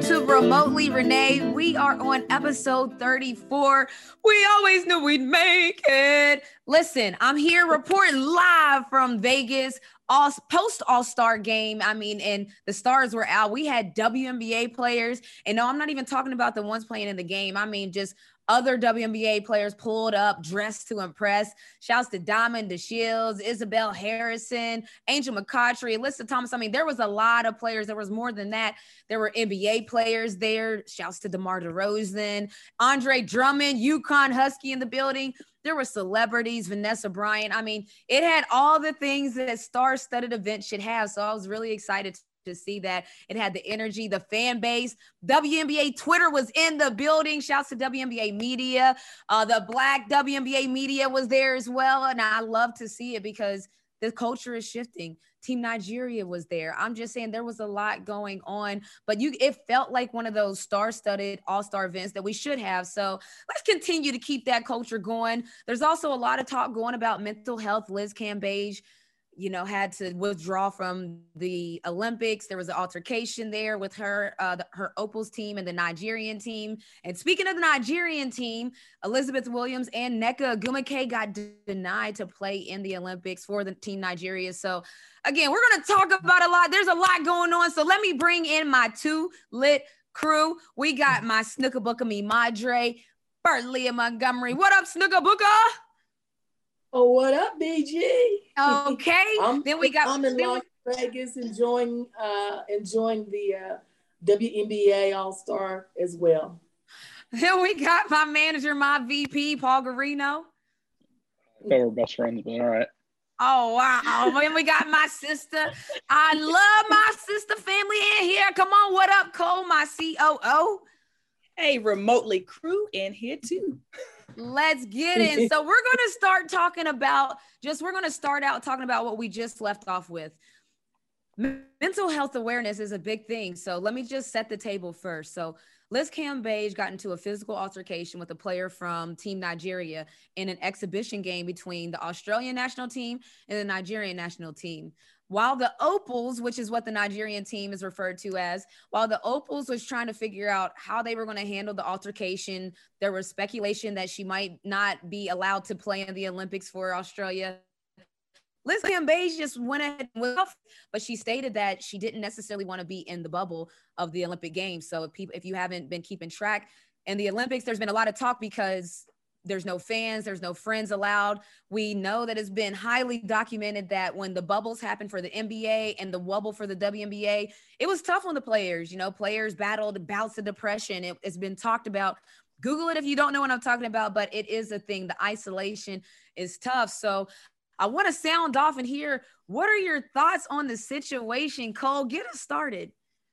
to Remotely Renee. We are on episode 34. We always knew we'd make it. Listen, I'm here reporting live from Vegas, post All-Star game. And the stars were out. We had WNBA players. And no, I'm not even talking about the ones playing in the game. Just other WNBA players pulled up, dressed to impress. Shouts to Diamond DeShields, Isabel Harrison, Angel McCoughtry, Alyssa Thomas. There was a lot of players. There was more than that. There were NBA players there. Shouts to DeMar DeRozan, Andre Drummond, UConn Husky in the building. There were celebrities, Vanessa Bryant. It had all the things that a star-studded event should have. So I was really excited to see that. It had the energy, the fan base. WNBA Twitter was in the building. Shouts to WNBA media. The Black WNBA media was there as well. And I love to see it because the culture is shifting. Team Nigeria was there. I'm just saying there was a lot going on, but it felt like one of those star-studded all-star events that we should have. So let's continue to keep that culture going. There's also a lot of talk going about mental health. Liz Cambage, had to withdraw from the Olympics. There was an altercation there with her Opals team and the Nigerian team. And speaking of the Nigerian team, Elizabeth Williams and Nneka Ogwumike got denied to play in the Olympics for the team Nigeria. So again, we're going to talk about a lot. There's a lot going on. So let me bring in my two lit crew. We got my Snooker Booker me Madre, Bert Leah Montgomery. What up, Snooker Booker? Oh, what up, BG? Okay. I'm in Las Vegas enjoying the WNBA All-Star as well. Then we got my manager, my VP, Paul Garino. I thought we're best friends, but all right. Oh, wow. Then we got my sister. I love my sister family in here. Come on, what up, Cole, my COO? Hey, Remotely crew in here too. Let's get in. So we're going to start out talking about what we just left off with. Mental health awareness is a big thing. So let me just set the table first. So Liz Cambage got into a physical altercation with a player from Team Nigeria in an exhibition game between the Australian national team and the Nigerian national team. While the Opals, which is what the Nigerian team is referred to as, while the Opals was trying to figure out how they were going to handle the altercation, there was speculation that she might not be allowed to play in the Olympics for Australia. Liz Cambage just went ahead and went off, but she stated that she didn't necessarily want to be in the bubble of the Olympic Games. So if you haven't been keeping track, in the Olympics, there's been a lot of talk because there's no fans, there's no friends allowed. We know that it's been highly documented that when the bubbles happened for the NBA and the wobble for the WNBA, it was tough on the players. Players battled bouts of depression. It's been talked about. Google it if you don't know what I'm talking about, but it is a thing. The isolation is tough. So I want to sound off and hear, what are your thoughts on the situation? Cole, get us started.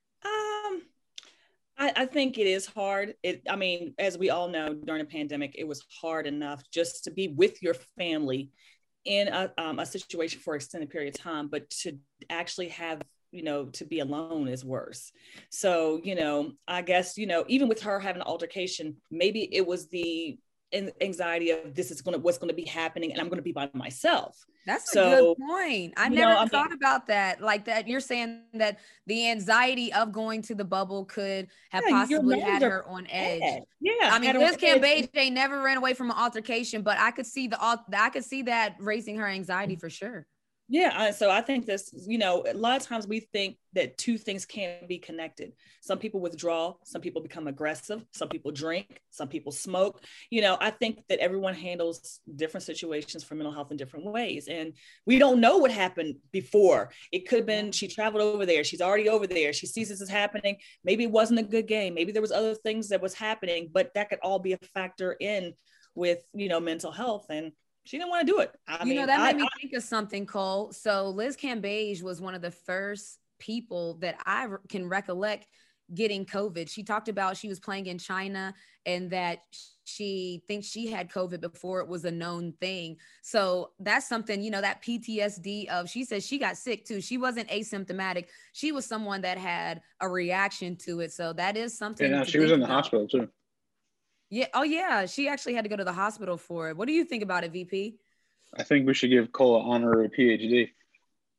I think it is hard. As we all know, during the pandemic, it was hard enough just to be with your family in a situation for an extended period of time, but to actually have, to be alone is worse. So, I guess, even with her having an altercation, maybe it was the anxiety of what's going to be happening, and I'm going to be by myself. That's a good point. I never thought about that. Like that, you're saying that the anxiety of going to the bubble could have possibly had her on edge. Yeah, Liz Cambage never ran away from an altercation, but I could see that raising her anxiety for sure. Yeah, so I think this, a lot of times we think that two things can't be connected. Some people withdraw, some people become aggressive, some people drink, some people smoke. I think that everyone handles different situations for mental health in different ways. And we don't know what happened before. It could have been she traveled over there. She's already over there. She sees this is happening. Maybe it wasn't a good game. Maybe there was other things that was happening, but that could all be a factor in with, mental health. And she didn't want to do it. That made me think of something, Cole. So Liz Cambage was one of the first people that I can recollect getting COVID. She talked about she was playing in China and that she thinks she had COVID before it was a known thing. So that's something, that PTSD of, she says she got sick too. She wasn't asymptomatic. She was someone that had a reaction to it. So that is something. Yeah, she was in the hospital too. Yeah. Oh, yeah. She actually had to go to the hospital for it. What do you think about it, VP? I think we should give Cole an honorary PhD.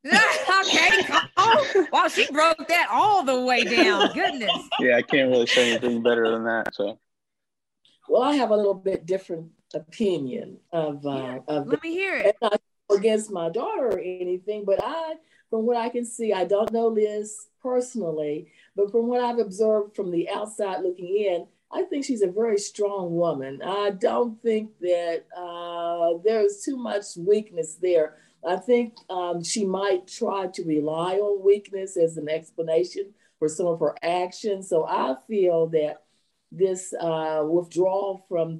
Okay, Cole. Wow, she broke that all the way down. Goodness. Yeah, I can't really say anything better than that. So. Well, I have a little bit different opinion of let me hear it. Not against my daughter or anything, but from what I can see, I don't know Liz personally, but from what I've observed from the outside looking in, I think she's a very strong woman. I don't think that there's too much weakness there. I think she might try to rely on weakness as an explanation for some of her actions. So I feel that this withdrawal from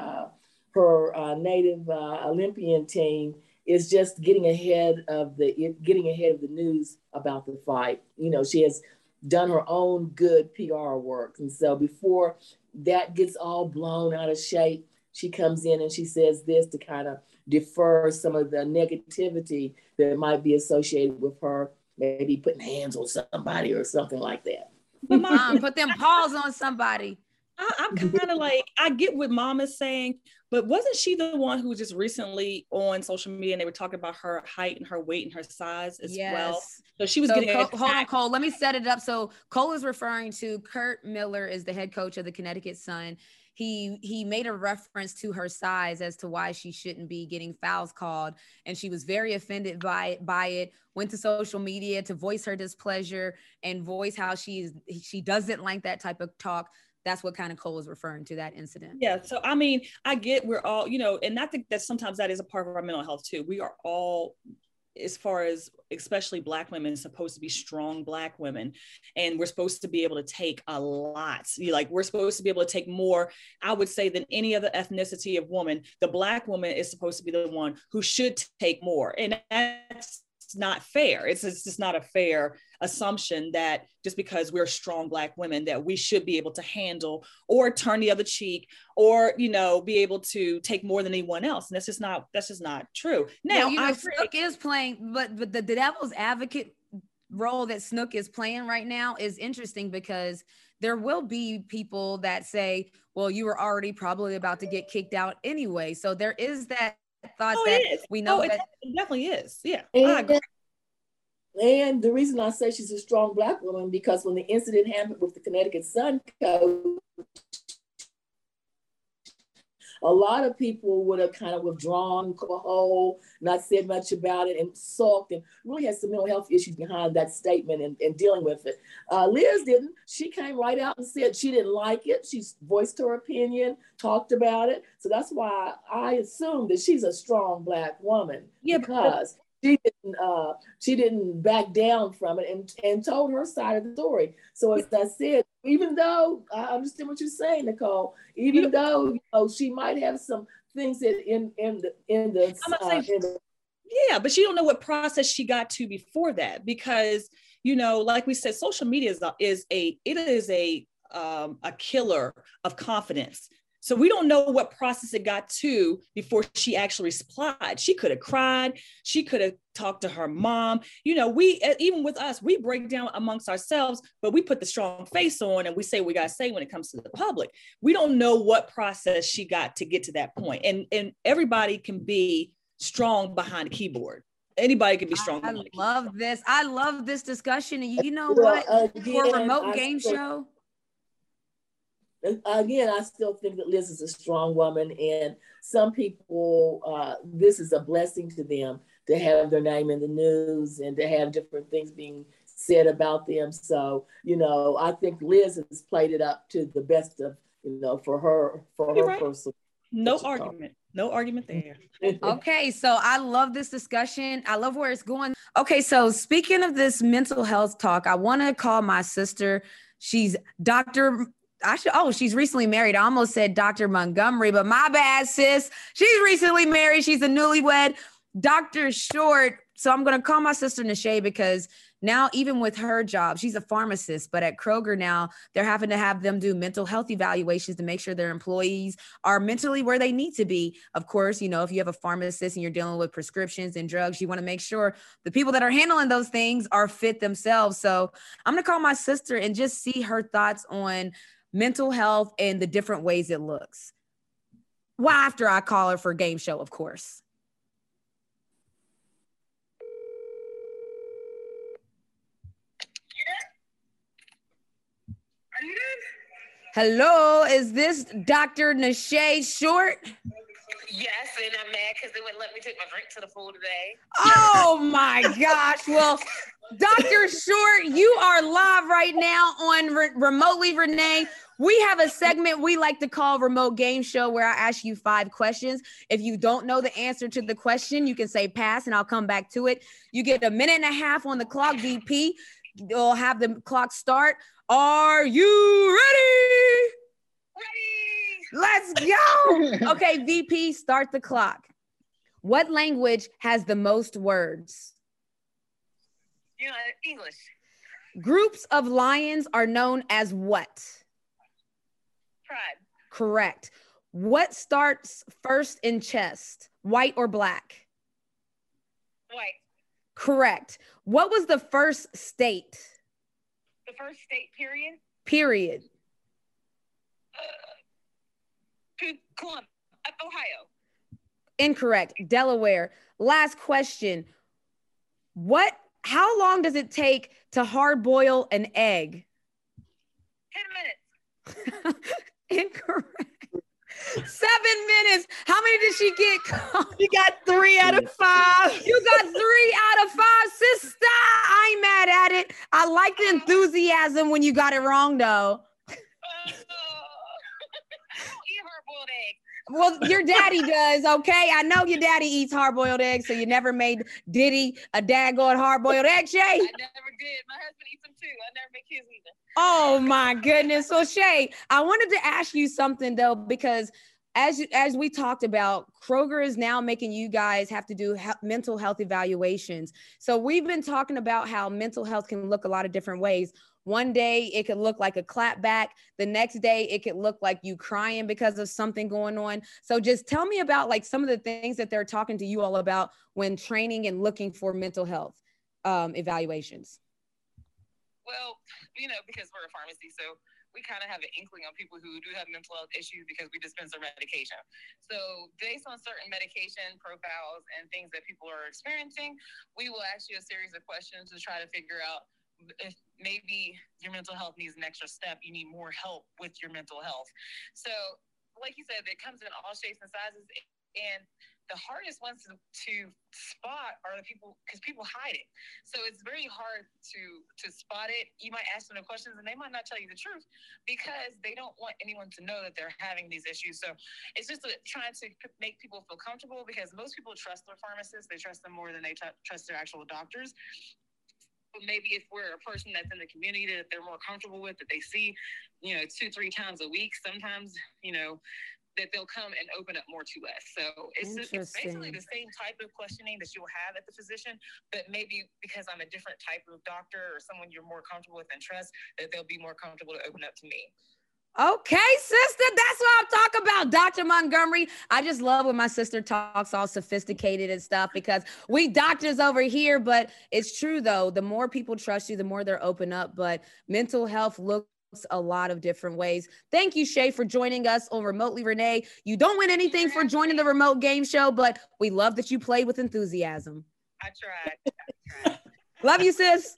her native Olympian team is just getting ahead of the news about the fight. You know, she has done her own good PR work, and so before that gets all blown out of shape, she comes in and she says this to kind of defer some of the negativity that might be associated with her maybe putting hands on somebody or something like that. But Mom, put them paws on somebody. I'm kind of like, I get what Mom is saying, but wasn't she the one who was just recently on social media and they were talking about her height and her weight and her size as well? So she was getting hold on, Cole. Let me set it up. So Cole is referring to Curt Miller is the head coach of the Connecticut Sun. He made a reference to her size as to why she shouldn't be getting fouls called. And she was very offended by it, went to social media to voice her displeasure and voice how she doesn't like that type of talk. That's what kind of Cole is referring to, that incident. Yeah. So, I mean, I get we're all, you know, and I think that sometimes that is a part of our mental health too. We are all, as far as especially Black women, supposed to be strong Black women. And we're supposed to be able to take a lot. We're supposed to be able to take more, I would say, than any other ethnicity of woman. The Black woman is supposed to be the one who should take more. And that's not fair. It's just not a fair assumption that just because we're strong Black women that we should be able to handle or turn the other cheek or, you know, be able to take more than anyone else. And that's just not true. Now, Snook is playing, but the devil's advocate role that Snook is playing right now is interesting because there will be people that say, well, you were already probably about to get kicked out anyway. So there is that thought that we know that it definitely is. Yeah. And the reason I say she's a strong Black woman, because when the incident happened with the Connecticut Sun coach, a lot of people would have kind of withdrawn, come a hole, not said much about it, and sulked, and really had some mental health issues behind that statement and dealing with it. Liz didn't. She came right out and said she didn't like it. She voiced her opinion, talked about it. So that's why I assume that she's a strong Black woman, because she didn't back down from it and told her side of the story. So as I said, even though I understand what you're saying, Nicole, even though she might have some things that yeah, but she don't know what process she got to before that, because like we said, social media is a killer of confidence. So we don't know what process it got to before she actually replied. She could have cried. She could have talked to her mom. We, even with us, we break down amongst ourselves, but we put the strong face on and we say what we got to say when it comes to the public. We don't know what process she got to get to that point. And everybody can be strong behind a keyboard. Anybody can be strong. I love this discussion. And you know what? For a remote game show. Again, I still think that Liz is a strong woman, and some people, this is a blessing to them to have their name in the news and to have different things being said about them. So, I think Liz has played it up to the best of, for her personal. No argument there. Okay, so I love this discussion. I love where it's going. Okay, so speaking of this mental health talk, I want to call my sister. She's she's recently married. I almost said Dr. Montgomery, but my bad, sis. She's recently married. She's a newlywed. Dr. Short. So I'm going to call my sister Nashay because now, even with her job, she's a pharmacist, but at Kroger now, they're having to have them do mental health evaluations to make sure their employees are mentally where they need to be. Of course, if you have a pharmacist and you're dealing with prescriptions and drugs, you want to make sure the people that are handling those things are fit themselves. So I'm going to call my sister and just see her thoughts on mental health and the different ways it looks. Well, after I call her for game show, of course. Hello, is this Dr. Nashay Short? Yes, and I'm mad because they wouldn't let me take my drink to the pool today. Oh my gosh. Well, Dr. Short, you are live right now on Remotely Renee. We have a segment we like to call Remote Game Show where I ask you 5 questions. If you don't know the answer to the question, you can say pass and I'll come back to it. You get a minute and a half on the clock, VP. You'll have the clock start. Are you ready? Let's go. Okay, VP, start the clock. What language has the most words? English. Groups of lions are known as what? Pride. Correct. What starts first in chess? White or black? White. Correct. What was the first state? The first state, period? Period. Columbus, Ohio. Incorrect. Delaware. Last question. How long does it take to hard boil an egg? 10 minutes. Incorrect. 7 minutes. How many did she get? You got 3 out of 5. You got 3 out of 5, sister. I ain't mad at it. I like the enthusiasm when you got it wrong, though. I don't eat hard-boiled eggs. Well, your daddy does, okay? I know your daddy eats hard-boiled eggs, so you never made Diddy a daggone hard-boiled egg, Shay? I never did. My husband eats them too. I never make his either. Oh, my goodness. So, Shay, I wanted to ask you something, though, because as we talked about, Kroger is now making you guys have to do mental health evaluations. So we've been talking about how mental health can look a lot of different ways. One day it could look like a clap back. The next day it could look like you crying because of something going on. So just tell me about like some of the things that they're talking to you all about when training and looking for mental health evaluations. Well, because we're a pharmacy, so we kind of have an inkling on people who do have mental health issues because we dispense their medication. So based on certain medication profiles and things that people are experiencing, we will ask you a series of questions to try to figure out if maybe your mental health needs an extra step, you need more help with your mental health. So like you said, it comes in all shapes and sizes, and the hardest ones to spot are the people, because people hide it. So it's very hard to spot it. You might ask them the questions and they might not tell you the truth because they don't want anyone to know that they're having these issues. So it's just trying to make people feel comfortable, because most people trust their pharmacists. They trust them more than they trust their actual doctors. But maybe if we're a person that's in the community that they're more comfortable with, that they see, 2-3 times a week, sometimes, that they'll come and open up more to us. So it's basically the same type of questioning that you'll have at the physician, but maybe because I'm a different type of doctor or someone you're more comfortable with and trust, that they'll be more comfortable to open up to me. Okay, sister, that's what I'm talking about, Dr. Montgomery. I just love when my sister talks all sophisticated and stuff, because we doctors over here, but it's true though. The more people trust you, the more they're open up, but mental health looks a lot of different ways. Thank you, Shay, for joining us on Remotely Renee. You don't win anything for joining the Remote Game Show, but we love that you played with enthusiasm. I tried. Love you, sis.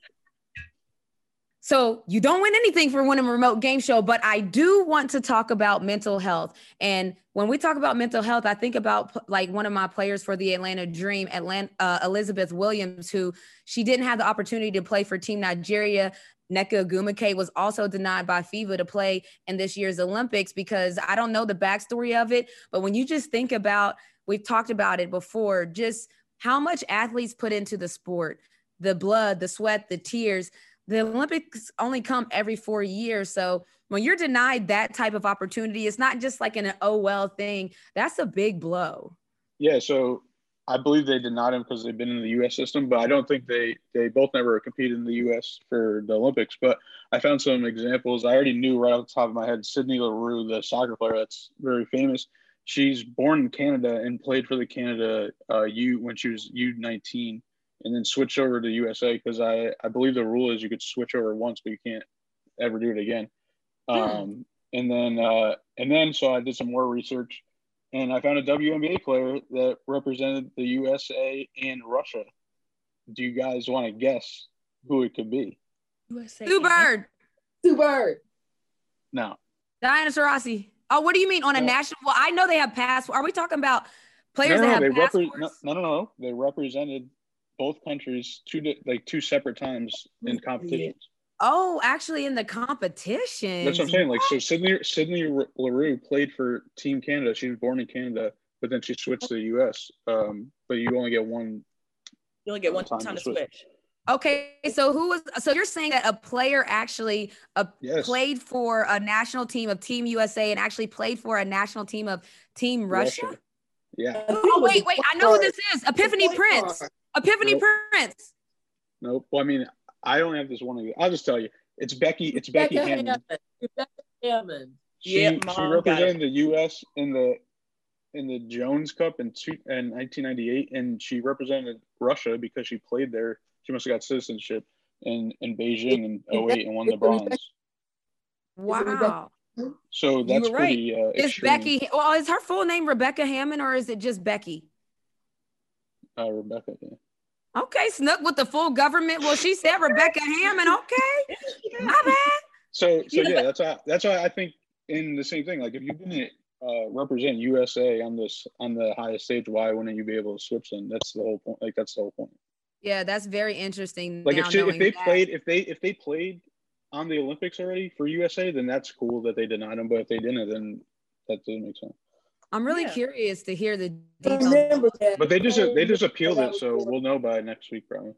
So you don't win anything for winning a Remote Game Show, but I do want to talk about mental health. And when we talk about mental health, I think about like one of my players for the Atlanta Dream, Elizabeth Williams, who she didn't have the opportunity to play for Team Nigeria. Nneka Ogwumike was also denied by FIFA to play in this year's Olympics because I don't know the backstory of it. But when you just think about, we've talked about it before, just how much athletes put into the sport, the blood, the sweat, the tears. The Olympics only come every 4 years. So when you're denied that type of opportunity, it's not just like an oh well thing. That's a big blow. Yeah, so I believe they denied him because they've been in the U.S. system, but I don't think they both never competed in the U.S. for the Olympics. But I found some examples. I already knew right off the top of my head, Sydney Leroux, the soccer player that's very famous. She's born in Canada and played for the Canada U when she was U19, and then switched over to USA because I believe the rule is you could switch over once, but you can't ever do it again. And then so I did some more research. And I found a WNBA player that represented the USA and Russia. Do you guys want to guess who it could be? USA. Sue Bird. Sue Bird. No. Diana Taurasi. Oh, what do you mean on a national? Well, I know they have passports. Are we talking about players that have passports? No. They represented both countries two separate times in competitions. Oh, actually in the competition. That's what I'm saying. Like, so Sydney Leroux played for Team Canada. She was born in Canada, but then she switched to the U.S. But you only get one. You only get one time to switch. Okay, so you're saying that a player actually played for a national team of Team USA and actually played for a national team of Team Russia? Yeah. Oh, wait, I know who this is. Epiphany Prince. Epiphany Prince. Nope. Well, I mean, I only have this one. I'll just tell you. It's Becky Hammond. Rebecca Hammond. She represented the U.S. in the Jones Cup in 1998, and she represented Russia because she played there. She must have got citizenship in Beijing in 2008 and won the bronze. Wow. So that's pretty Is Becky, well, is her full name Rebecca Hammond or is it just Becky? Rebecca, yeah. Okay, snuck with the full government. Well, she said Rebecca Hammond. Okay, my bad. So yeah, that's why I think in the same thing. Like, if you didn't represent USA on the highest stage, why wouldn't you be able to switch them? That's the whole point. Like, that's the whole point. Yeah, that's very interesting. Like, if they played on the Olympics already for USA, then that's cool that they denied them. But if they didn't, then that doesn't make sense. I'm really curious to hear the details. But they just appealed it, so we'll know by next week probably.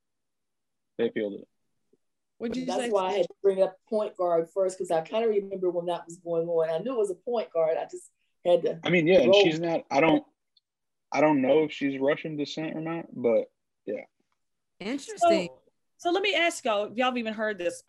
They appealed it. That's why I had to bring up point guard first, because I kind of remember when that was going on. I knew it was a point guard. I just had to. I mean, yeah, and she's not. I don't know if she's Russian descent or not, but yeah. Interesting. So let me ask y'all. If y'all have even heard this.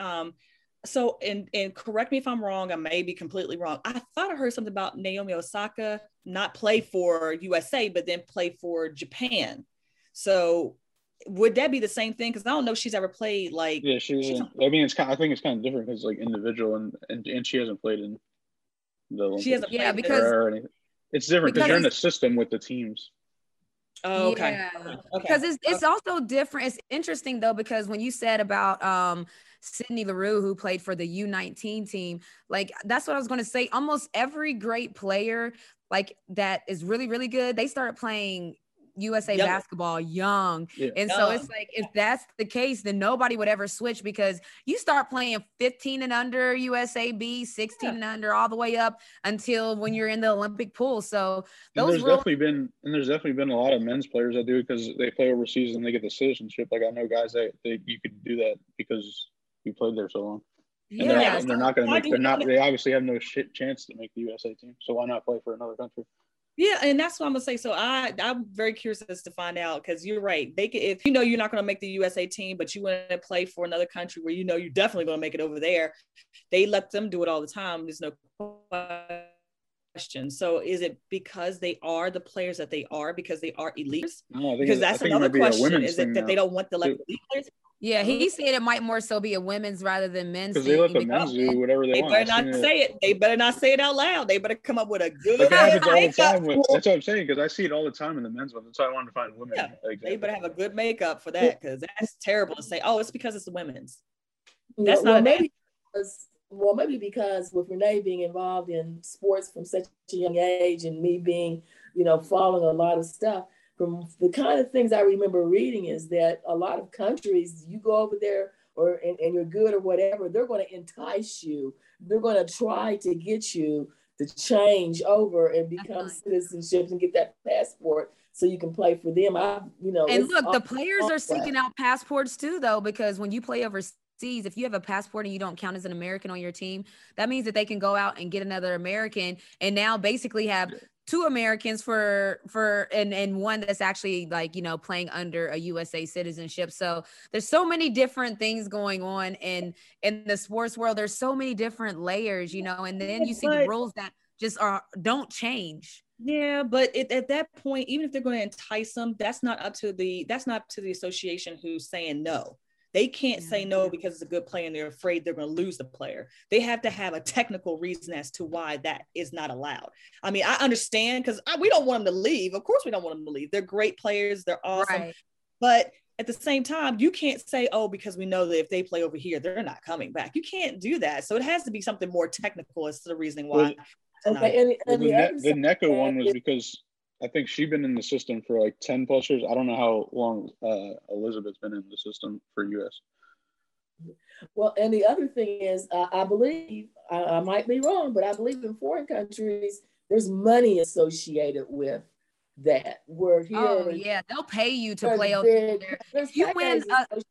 So, and correct me if I'm wrong, I may be completely wrong. I thought I heard something about Naomi Osaka not play for USA, but then play for Japan. So would that be the same thing? Because I don't know if she's ever played like. Yeah, I mean, I think it's kind of different because like individual and she hasn't played in the Olympics. She hasn't played because it's different because you're in a system with the teams. Oh, okay. Yeah. Because it's also different. It's interesting though, because when you said about Sydney Leroux, who played for the U19 team, like that's what I was going to say. Almost every great player like that is really, really good, they started playing USA basketball young. Yeah. And so it's like, if that's the case, then nobody would ever switch, because you start playing 15 and under USA B, 16 and under, all the way up until when you're in the Olympic pool. So there's definitely been a lot of men's players that do it because they play overseas and they get the citizenship. Like, I know guys that you could do that because you played there so long. And they're not going to make, they obviously have no chance to make the USA team. So why not play for another country? Yeah, and that's what I'm gonna say. So I'm very curious as to find out, because you're right. They could, if you know you're not gonna make the USA team, but you want to play for another country where you know you're definitely gonna make it over there, they let them do it all the time. There's no question. So is it because they are the players that they are, because they are elites? No, because that's another question. Is it that they don't want the elite players? Yeah, he said it might more so be a women's rather than men's. Because they let the men's do whatever they want. They better not say it. They better not say it out loud. They better come up with a good. Like, that happens all the time. That's what I'm saying, because I see it all the time in the men's one. That's why I wanted to find women. Yeah, they better have a good makeup for that, because that's terrible to say. Oh, it's because it's the women's. That's not maybe because with Renee being involved in sports from such a young age, and me being, following a lot of stuff. From the kind of things I remember reading is that a lot of countries, you go over there and you're good or whatever, they're going to entice you. They're going to try to get you to change over and become citizenships and get that passport so you can play for them. And look, the players are seeking out passports too, though, because when you play overseas, if you have a passport and you don't count as an American on your team, that means that they can go out and get another American and now basically have two Americans and one that's actually like, playing under a USA citizenship. So there's so many different things going on in the sports world. There's so many different layers, and then you see the rules that just don't change. Yeah, but at that point, even if they're going to entice them, that's not up to the association who's saying no. They can't say no because it's a good player and they're afraid they're going to lose the player. They have to have a technical reason as to why that is not allowed. I mean, I understand, because we don't want them to leave. Of course, we don't want them to leave. They're great players. They're awesome. Right. But at the same time, you can't say, oh, because we know that if they play over here, they're not coming back. You can't do that. So it has to be something more technical as to the reasoning why. Okay, and the NECA one was because I think she'd been in the system for like 10 plus years. I don't know how long Elizabeth's been in the system for US. Well, and the other thing is, I believe, I might be wrong, but I believe in foreign countries, there's money associated with that. Where here, oh yeah, they'll pay you to play over there. If you win,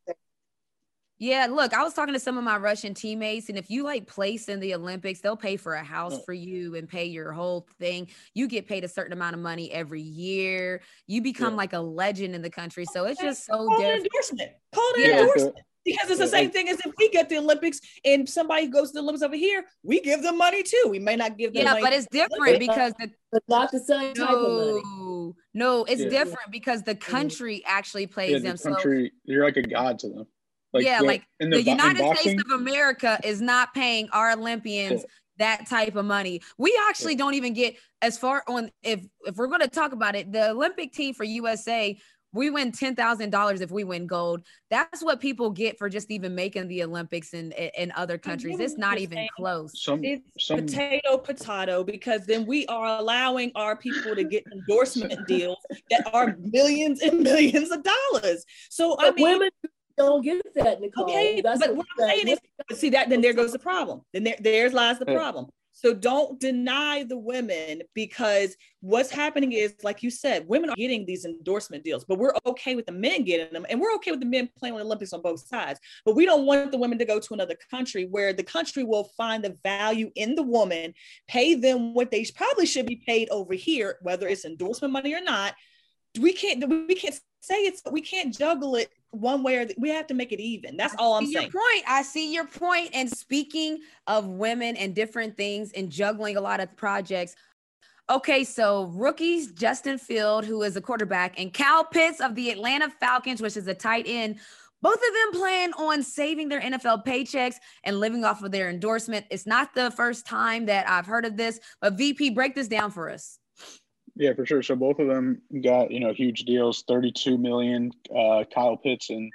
yeah, look, I was talking to some of my Russian teammates, and if you like place in the Olympics, they'll pay for a house for you and pay your whole thing. You get paid a certain amount of money every year. You become like a legend in the country. So it's just so different. Endorsement. Call it endorsement. Because it's the same thing as if we get the Olympics and somebody goes to the Olympics over here, we give them money too. We may not give them money. Yeah, but it's different because but not the same type of money. No, it's different because the country actually pays them. Country, so you're like a god to them. Like, like the United States of America is not paying our Olympians that type of money. We actually don't even get as far on if we're going to talk about it, the Olympic team for USA, we win $10,000 if we win gold. That's what people get for just even making the Olympics in other countries. It's not even close. It's potato, because then we are allowing our people to get endorsement deals that are millions and millions of dollars. So I mean, women don't get that, Nicole. Okay, but what I'm saying is, see that, then there goes the problem. Then there's lies the problem. So don't deny the women, because what's happening is, like you said, women are getting these endorsement deals, but we're okay with the men getting them. And we're okay with the men playing on the Olympics on both sides. But we don't want the women to go to another country where the country will find the value in the woman, pay them what they probably should be paid over here, whether it's endorsement money or not. We can't say it's, we can't juggle it one way or we have to make it even. That's all I'm saying. I see your point. And speaking of women and different things and juggling a lot of projects. Okay, so rookies, Justin Field, who is a quarterback, and Kyle Pitts of the Atlanta Falcons, which is a tight end, both of them plan on saving their NFL paychecks and living off of their endorsement. It's not the first time that I've heard of this, but VP, break this down for us. Yeah, for sure. So both of them got, huge deals, 32 million, Kyle Pitts, and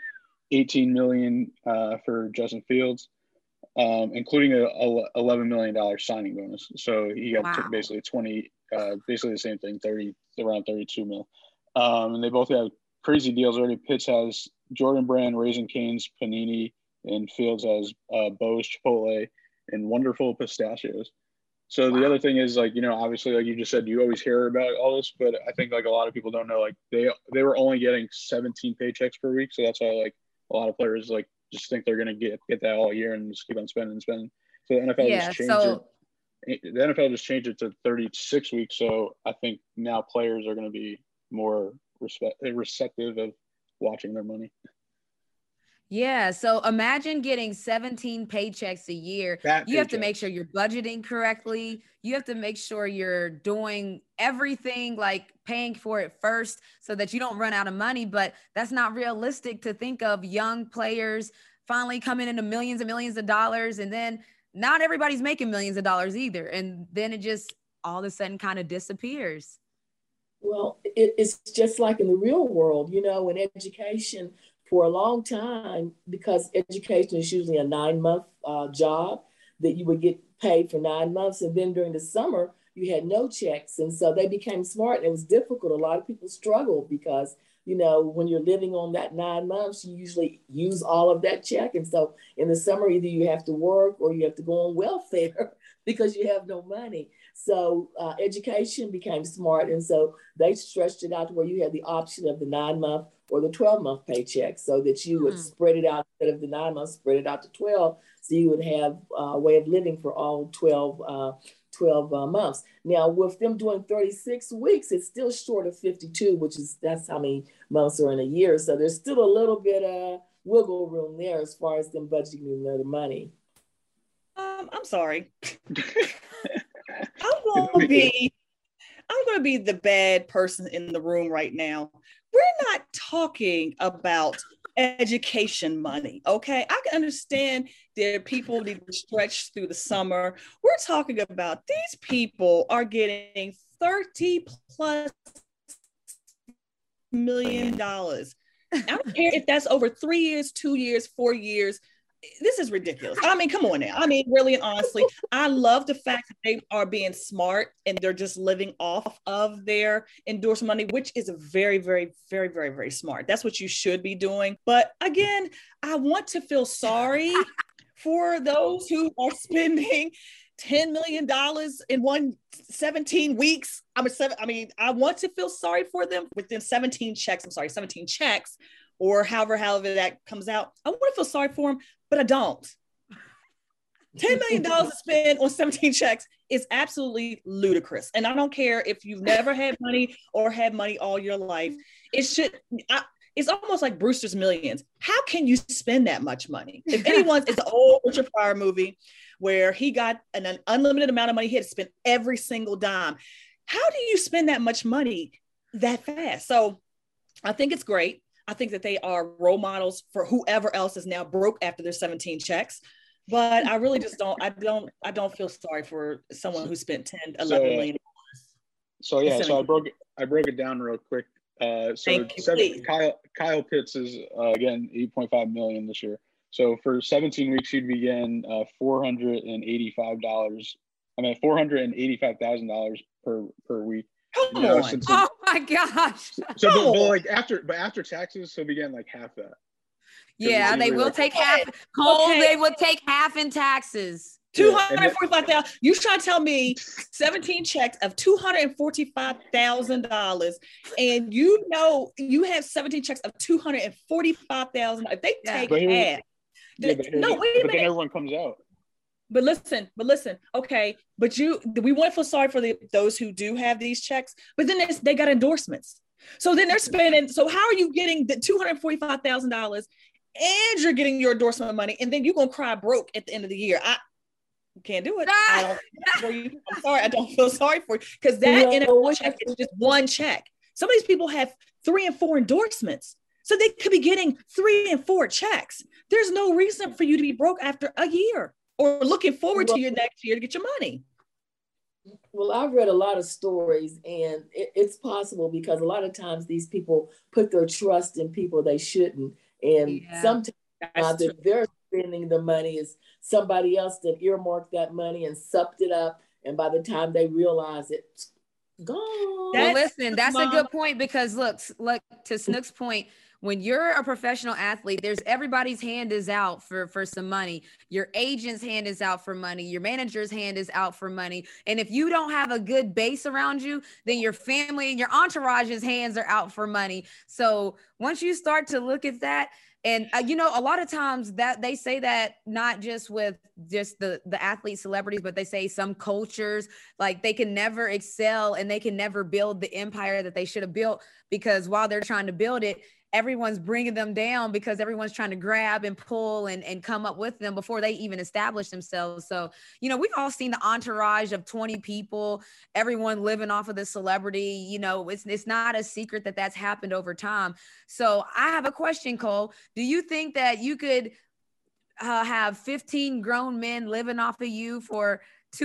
18 million for Justin Fields, including a $11 million signing bonus. So he got basically 20, basically the same thing, around 32 mil. And they both have crazy deals already. Pitts has Jordan Brand, Raising Cane's, Panini, and Fields has Bo's Chipotle and Wonderful Pistachios. So the other thing is, obviously, like you just said, you always hear about all this, but I think a lot of people don't know, they were only getting 17 paychecks per week. So that's why a lot of players just think they're going to get that all year and just keep on spending and spending. So the NFL just changed it. The NFL just changed it to 36 weeks. So I think now players are going to be more receptive of watching their money. Yeah. So imagine getting 17 paychecks a year. You have to make sure you're budgeting correctly. You have to make sure you're doing everything, like paying for it first so that you don't run out of money. But that's not realistic to think of young players finally coming into millions and millions of dollars. And then not everybody's making millions of dollars either. And then it just all of a sudden kind of disappears. Well, it's just like in the real world, in education. For a long time, because education is usually a 9-month job, that you would get paid for 9 months. And then during the summer, you had no checks. And so they became smart. And it was difficult. A lot of people struggled because, when you're living on that 9 months, you usually use all of that check. And so in the summer, either you have to work or you have to go on welfare because you have no money. So education became smart. And so they stretched it out to where you had the option of the 9-month or the 12-month paycheck, so that you would spread it out instead of the 9 months, spread it out to 12. So you would have a way of living for all 12 months. Now, with them doing 36 weeks, it's still short of 52, that's how many months are in a year. So there's still a little bit of wiggle room there as far as them budgeting their money. I'm sorry. I'm going to be the bad person in the room right now. We're not talking about education money, okay? I can understand that people need to stretch through the summer. We're talking about these people are getting $30+ million. I don't care if that's over 3 years, 2 years, 4 years. This is ridiculous. I mean, come on now. I mean, really and honestly, I love the fact that they are being smart and they're just living off of their endorsement money, which is very, very, very, very, very smart. That's what you should be doing. But again, I want to feel sorry for those who are spending $10 million in 17 weeks. I want to feel sorry for them within 17 checks. 17 checks, or however that comes out. I want to feel sorry for them, but I don't. $10 million to spend on 17 checks is absolutely ludicrous. And I don't care if you've never had money or had money all your life. It's almost like Brewster's Millions. How can you spend that much money? If anyone's, it's an old Richard Pryor movie where he got an unlimited amount of money. He had to spend every single dime. How do you spend that much money that fast? So I think it's great. I think that they are role models for whoever else is now broke after their 17 checks. But I really just don't feel sorry for someone who spent 10, 11 million. So I broke it down real quick. Kyle Pitts is again $8.5 million this year. So for 17 weeks, he'd be getting $485,000 per week. Come on. Oh my gosh. So after taxes, he'll be getting like half that. Yeah, they will take half. Cole, they will take half in taxes. 245,000. You trying to tell me 17 checks of $245,000, and you know you have 17 checks of $245,000. If they take half, wait a minute. But then everyone comes out. But listen. Okay, but we want to feel sorry for those who do have these checks, but then they got endorsements. So then they're spending. So how are you getting the $245,000, and you're getting your endorsement money, and then you're gonna cry broke at the end of the year? I can't do it. I'm sorry. I don't feel sorry for you, because that NFL check is just one check. Some of these people have 3 and 4 endorsements, so they could be getting 3 and 4 checks. There's no reason for you to be broke after a year or looking forward to your next year to get your money. Well, I've read a lot of stories, and it's possible because a lot of times these people put their trust in people they shouldn't. And sometimes they're spending the money is somebody else that earmarked that money and supped it up. And by the time they realize it's gone. Well, listen, that's a good point, because look, to Snook's point, when you're a professional athlete, there's everybody's hand is out for some money. Your agent's hand is out for money. Your manager's hand is out for money. And if you don't have a good base around you, then your family and your entourage's hands are out for money. So once you start to look at that, and a lot of times that they say that not just with just the athlete celebrities, but they say some cultures, like they can never excel and they can never build the empire that they should have built, because while they're trying to build it, everyone's bringing them down because everyone's trying to grab and pull and come up with them before they even establish themselves. So, we've all seen the entourage of 20 people, everyone living off of the celebrity. It's not a secret that that's happened over time. So I have a question, Cole. Do you think that you could have 15 grown men living off of you for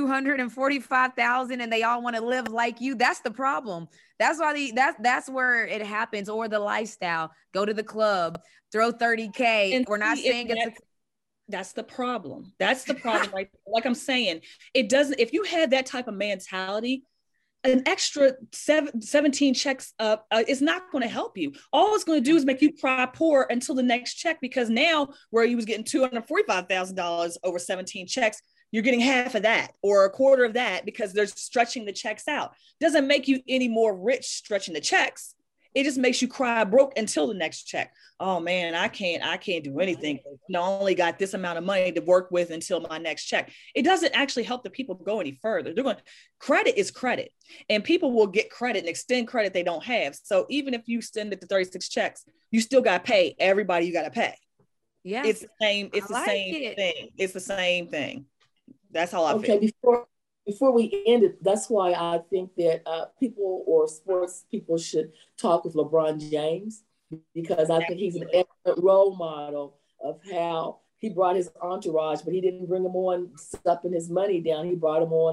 $245,000 and they all want to live like you? That's the problem. That's why that's where it happens. Or the lifestyle, go to the club, throw 30K. And we're not saying that's the problem. That's the problem. Like I'm saying, it doesn't, if you had that type of mentality, an extra 17 checks up is not going to help you. All it's going to do is make you cry poor until the next check, because now where you was getting $245,000 over 17 checks, you're getting half of that or a quarter of that because they're stretching the checks out. Doesn't make you any more rich stretching the checks. It just makes you cry broke until the next check. Oh man, I can't do anything. I only got this amount of money to work with until my next check. It doesn't actually help the people go any further. Credit is credit, and people will get credit and extend credit they don't have. So even if you send it to 36 checks, you still got to pay everybody you got to pay. Yeah. It's the same. It's the same thing. It's the same thing. That's how I feel. Before we end it, that's why I think that people or sports people should talk with LeBron James, because I think he's an excellent role model of how he brought his entourage, but he didn't bring them on supping his money down. He brought them on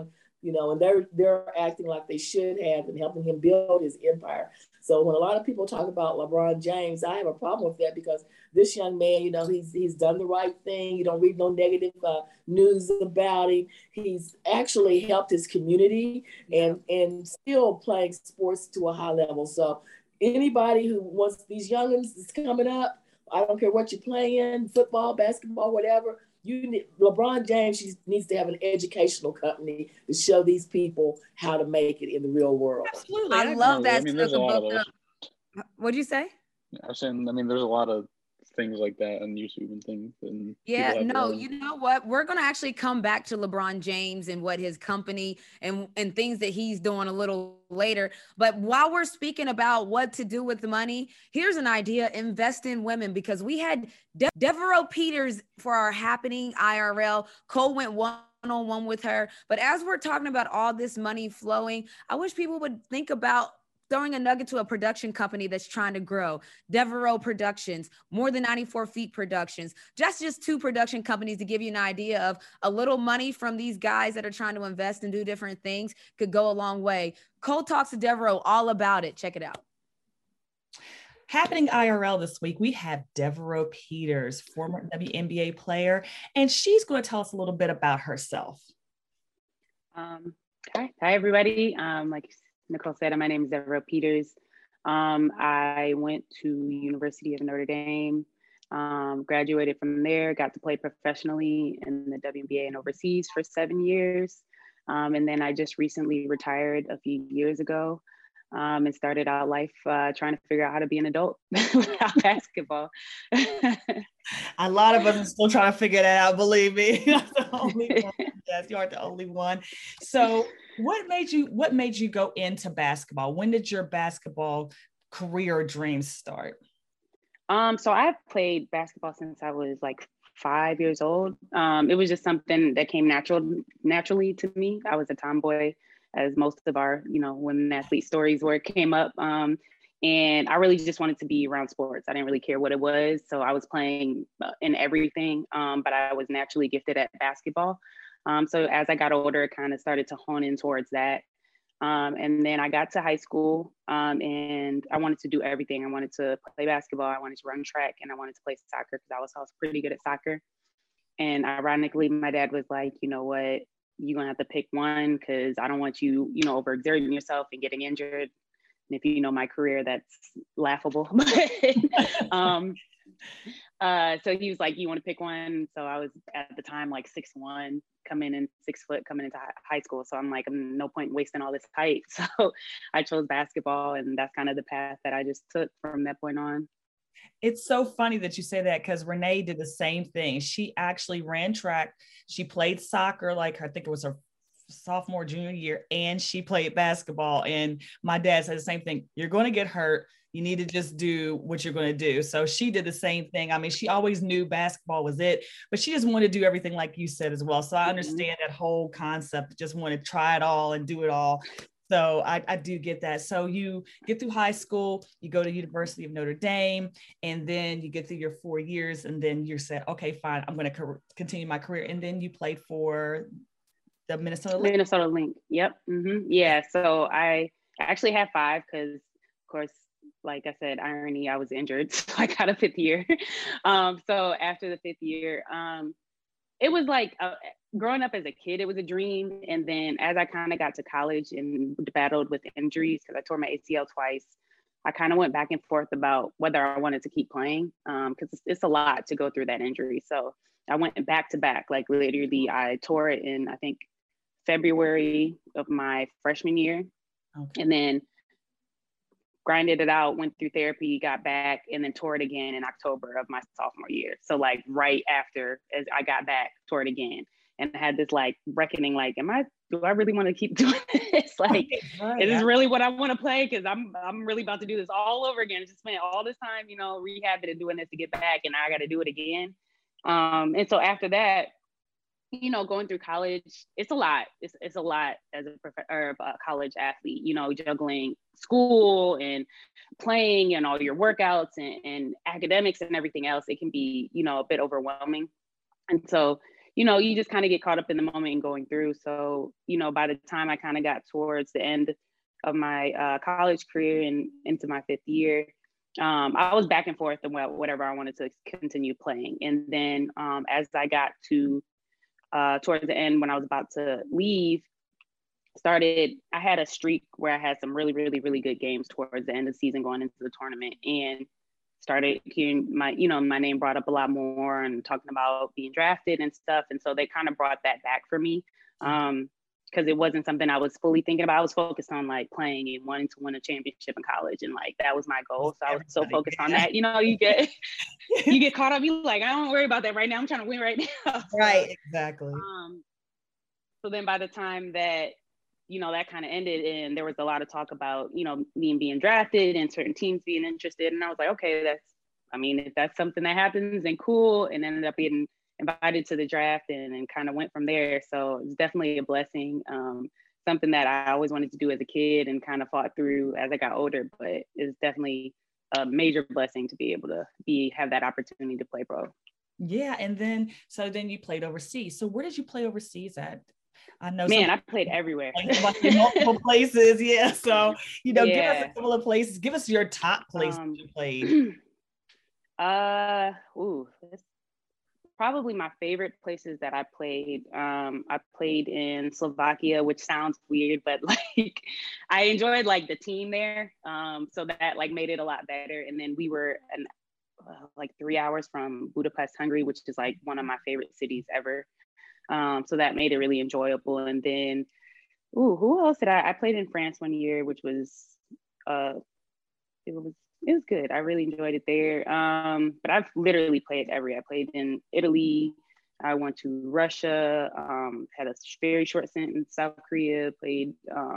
and they're acting like they should have and helping him build his empire. So when a lot of people talk about LeBron James, I have a problem with that because this young man, he's done the right thing. You don't read no negative news about him. He's actually helped his community and still playing sports to a high level. So anybody who wants these youngins that's coming up, I don't care what you're playing, football, basketball, whatever, LeBron James needs to have an educational company to show these people how to make it in the real world. Absolutely. I love that. I mean, there's a lot of those. What'd you say? I was saying, I mean, there's a lot of things like that on YouTube and things. And yeah, no, you know what? We're going to actually come back to LeBron James and what his company and things that he's doing a little later. But while we're speaking about what to do with the money, here's an idea: invest in women, because we had Devereaux Peters for our happening IRL. Cole went one-on-one with her. But as we're talking about all this money flowing, I wish people would think about throwing a nugget to a production company that's trying to grow. Devereaux Productions, More Than 94 Feet Productions. Just two production companies to give you an idea of a little money from these guys that are trying to invest and do different things could go a long way. Cole talks to Devereaux all about it. Check it out. Happening IRL this week, we have Devereaux Peters, former WNBA player, and she's going to tell us a little bit about herself. Hi, everybody. Like Nicole said, my name is Devereaux Peters. I went to University of Notre Dame, graduated from there, got to play professionally in the WNBA and overseas for 7 years. And then I just recently retired a few years ago and started out life trying to figure out how to be an adult without basketball. A lot of us are still trying to figure that out, believe me. You're not the only one. Yes, you aren't the only one. So what made you go into basketball? When did your basketball career dreams start? So I've played basketball since I was like 5 years old. It was just something that came naturally to me. I was a tomboy, as most of our, women athlete stories came up. And I really just wanted to be around sports. I didn't really care what it was. So I was playing in everything, but I was naturally gifted at basketball. So as I got older, it kind of started to hone in towards that. And then I got to high school and I wanted to do everything. I wanted to play basketball. I wanted to run track and I wanted to play soccer because I was pretty good at soccer. And ironically, my dad was like, you know what, you're going to have to pick one because I don't want you, overexerting yourself and getting injured. And if you know my career, that's laughable. So he was like, you want to pick one? So I was at the time like 6'1", coming in 6 foot, coming into high school. So I'm like, no point wasting all this height. So I chose basketball, and that's kind of the path that I just took from that point on. It's so funny that you say that because Renee did the same thing. She actually ran track. She played soccer, I think it was her sophomore, junior year, and she played basketball. And my dad said the same thing. You're going to get hurt. You need to just do what you're going to do. So she did the same thing. I mean, she always knew basketball was it, but she just wanted to do everything like you said as well. So I understand that whole concept, just want to try it all and do it all. So I do get that. So you get through high school, you go to University of Notre Dame, and then you get through your 4 years, and then you said, okay, fine, I'm going to continue my career. And then you played for the Minnesota Lynx. Minnesota Lynx. Yep. Mm-hmm. Yeah. So I actually had 5 because, of course, like I said, irony, I was injured. So I got a 5th year. So after the 5th year, it was like growing up as a kid, it was a dream. And then as I kind of got to college and battled with injuries, because I tore my ACL twice, I kind of went back and forth about whether I wanted to keep playing, because it's a lot to go through that injury. So I went back to back, like literally I tore it in, I think, February of my freshman year. Okay. And then grinded it out, went through therapy, got back, and then tore it again in October of my sophomore year. So like right after as I got back, tore it again. And I had this like reckoning, like, do I really want to keep doing this? Like, is this really what I want to play? Because I'm really about to do this all over again. Just spent all this time, rehabbing and doing this to get back, and I got to do it again. And so after that, going through college, it's a lot. It's a lot as a college athlete, juggling school and playing and all your workouts and academics and everything else. It can be, a bit overwhelming. And so, you know, you just kind of get caught up in the moment and going through. So, you know, by the time I kind of got towards the end of my college career and into my 5th year, I was back and forth on whatever I wanted to continue playing. And then as I got to towards the end, when I was about to leave, I had a streak where I had some really, really, really good games towards the end of the season going into the tournament, and started hearing my name brought up a lot more and talking about being drafted and stuff. And so they kind of brought that back for me. Because it wasn't something I was fully thinking about. I was focused on like playing and wanting to win a championship in college, and like that was my goal. So I was so focused on that. You know, you get caught up. You like, I don't worry about that right now. I'm trying to win right now. Right, exactly. So then by the time that, you know, that kind of ended, and there was a lot of talk about, you know, me being drafted and certain teams being interested, and I was like, okay, if that's something that happens, then cool. And ended up being invited to the draft and kind of went from there. So it's definitely a blessing. Something that I always wanted to do as a kid and kind of fought through as I got older, but it's definitely a major blessing to be able to have that opportunity to play pro. Yeah. And then you played overseas. So where did you play overseas at? I know, man, I played everywhere. In multiple places. Yeah. So, you know, give us a couple of places. Give us your top place you played. That's probably my favorite places that I played. I played in Slovakia, which sounds weird, but like I enjoyed like the team there. So that like made it a lot better. And then we were like 3 hours from Budapest, Hungary, which is like one of my favorite cities ever. So that made it really enjoyable. And then, who else did I played in France one year, which was, it was good. I really enjoyed it there. But I've literally played everywhere. I played in Italy. I went to Russia, had a very short stint in South Korea, played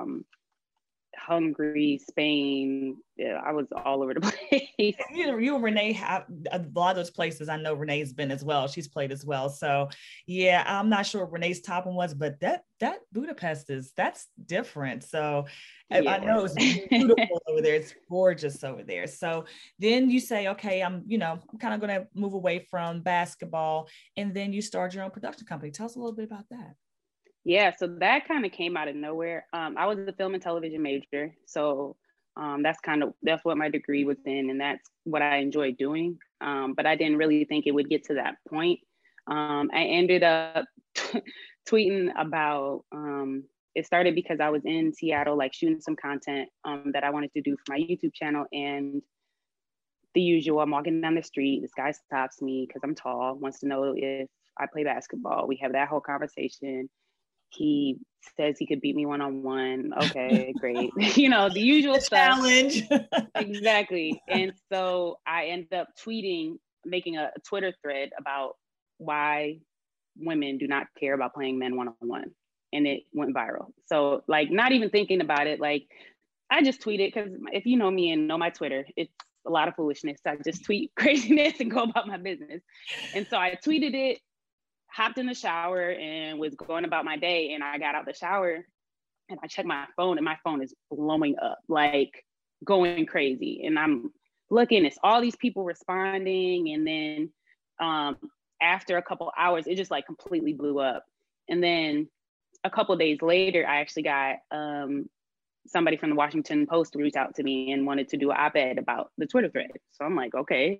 Hungary, Spain. Yeah, I was all over the place. You and Renee have a lot of those places. I know Renee's been as well. She's played as well. So yeah, I'm not sure what Renee's top one was, but that Budapest that's different. So yeah. I know it's beautiful over there. It's gorgeous over there. So then you say, okay, I'm kind of going to move away from basketball, and then you start your own production company. Tell us a little bit about that. Yeah, so that kind of came out of nowhere. I was a film and television major, so that's what my degree was in, and that's what I enjoyed doing. But I didn't really think it would get to that point. I ended up tweeting about. It started because I was in Seattle, like shooting some content that I wanted to do for my YouTube channel, and the usual. I'm walking down the street. This guy stops me because I'm tall. Wants to know if I play basketball. We have that whole conversation. He says he could beat me one-on-one. Okay, great. You know, the usual stuff. Challenge. Exactly. And so I ended up making a Twitter thread about why women do not care about playing men one-on-one. And it went viral. So like, not even thinking about it, like I just tweeted, because if you know me and know my Twitter, it's a lot of foolishness. I just tweet craziness and go about my business. And so I tweeted it, hopped in the shower and was going about my day. And I got out the shower and I checked my phone, and my phone is blowing up, like going crazy. And I'm looking, it's all these people responding. And then after a couple hours, it just like completely blew up. And then a couple of days later, I actually got somebody from the Washington Post reached out to me and wanted to do an op-ed about the Twitter thread. So I'm like, okay.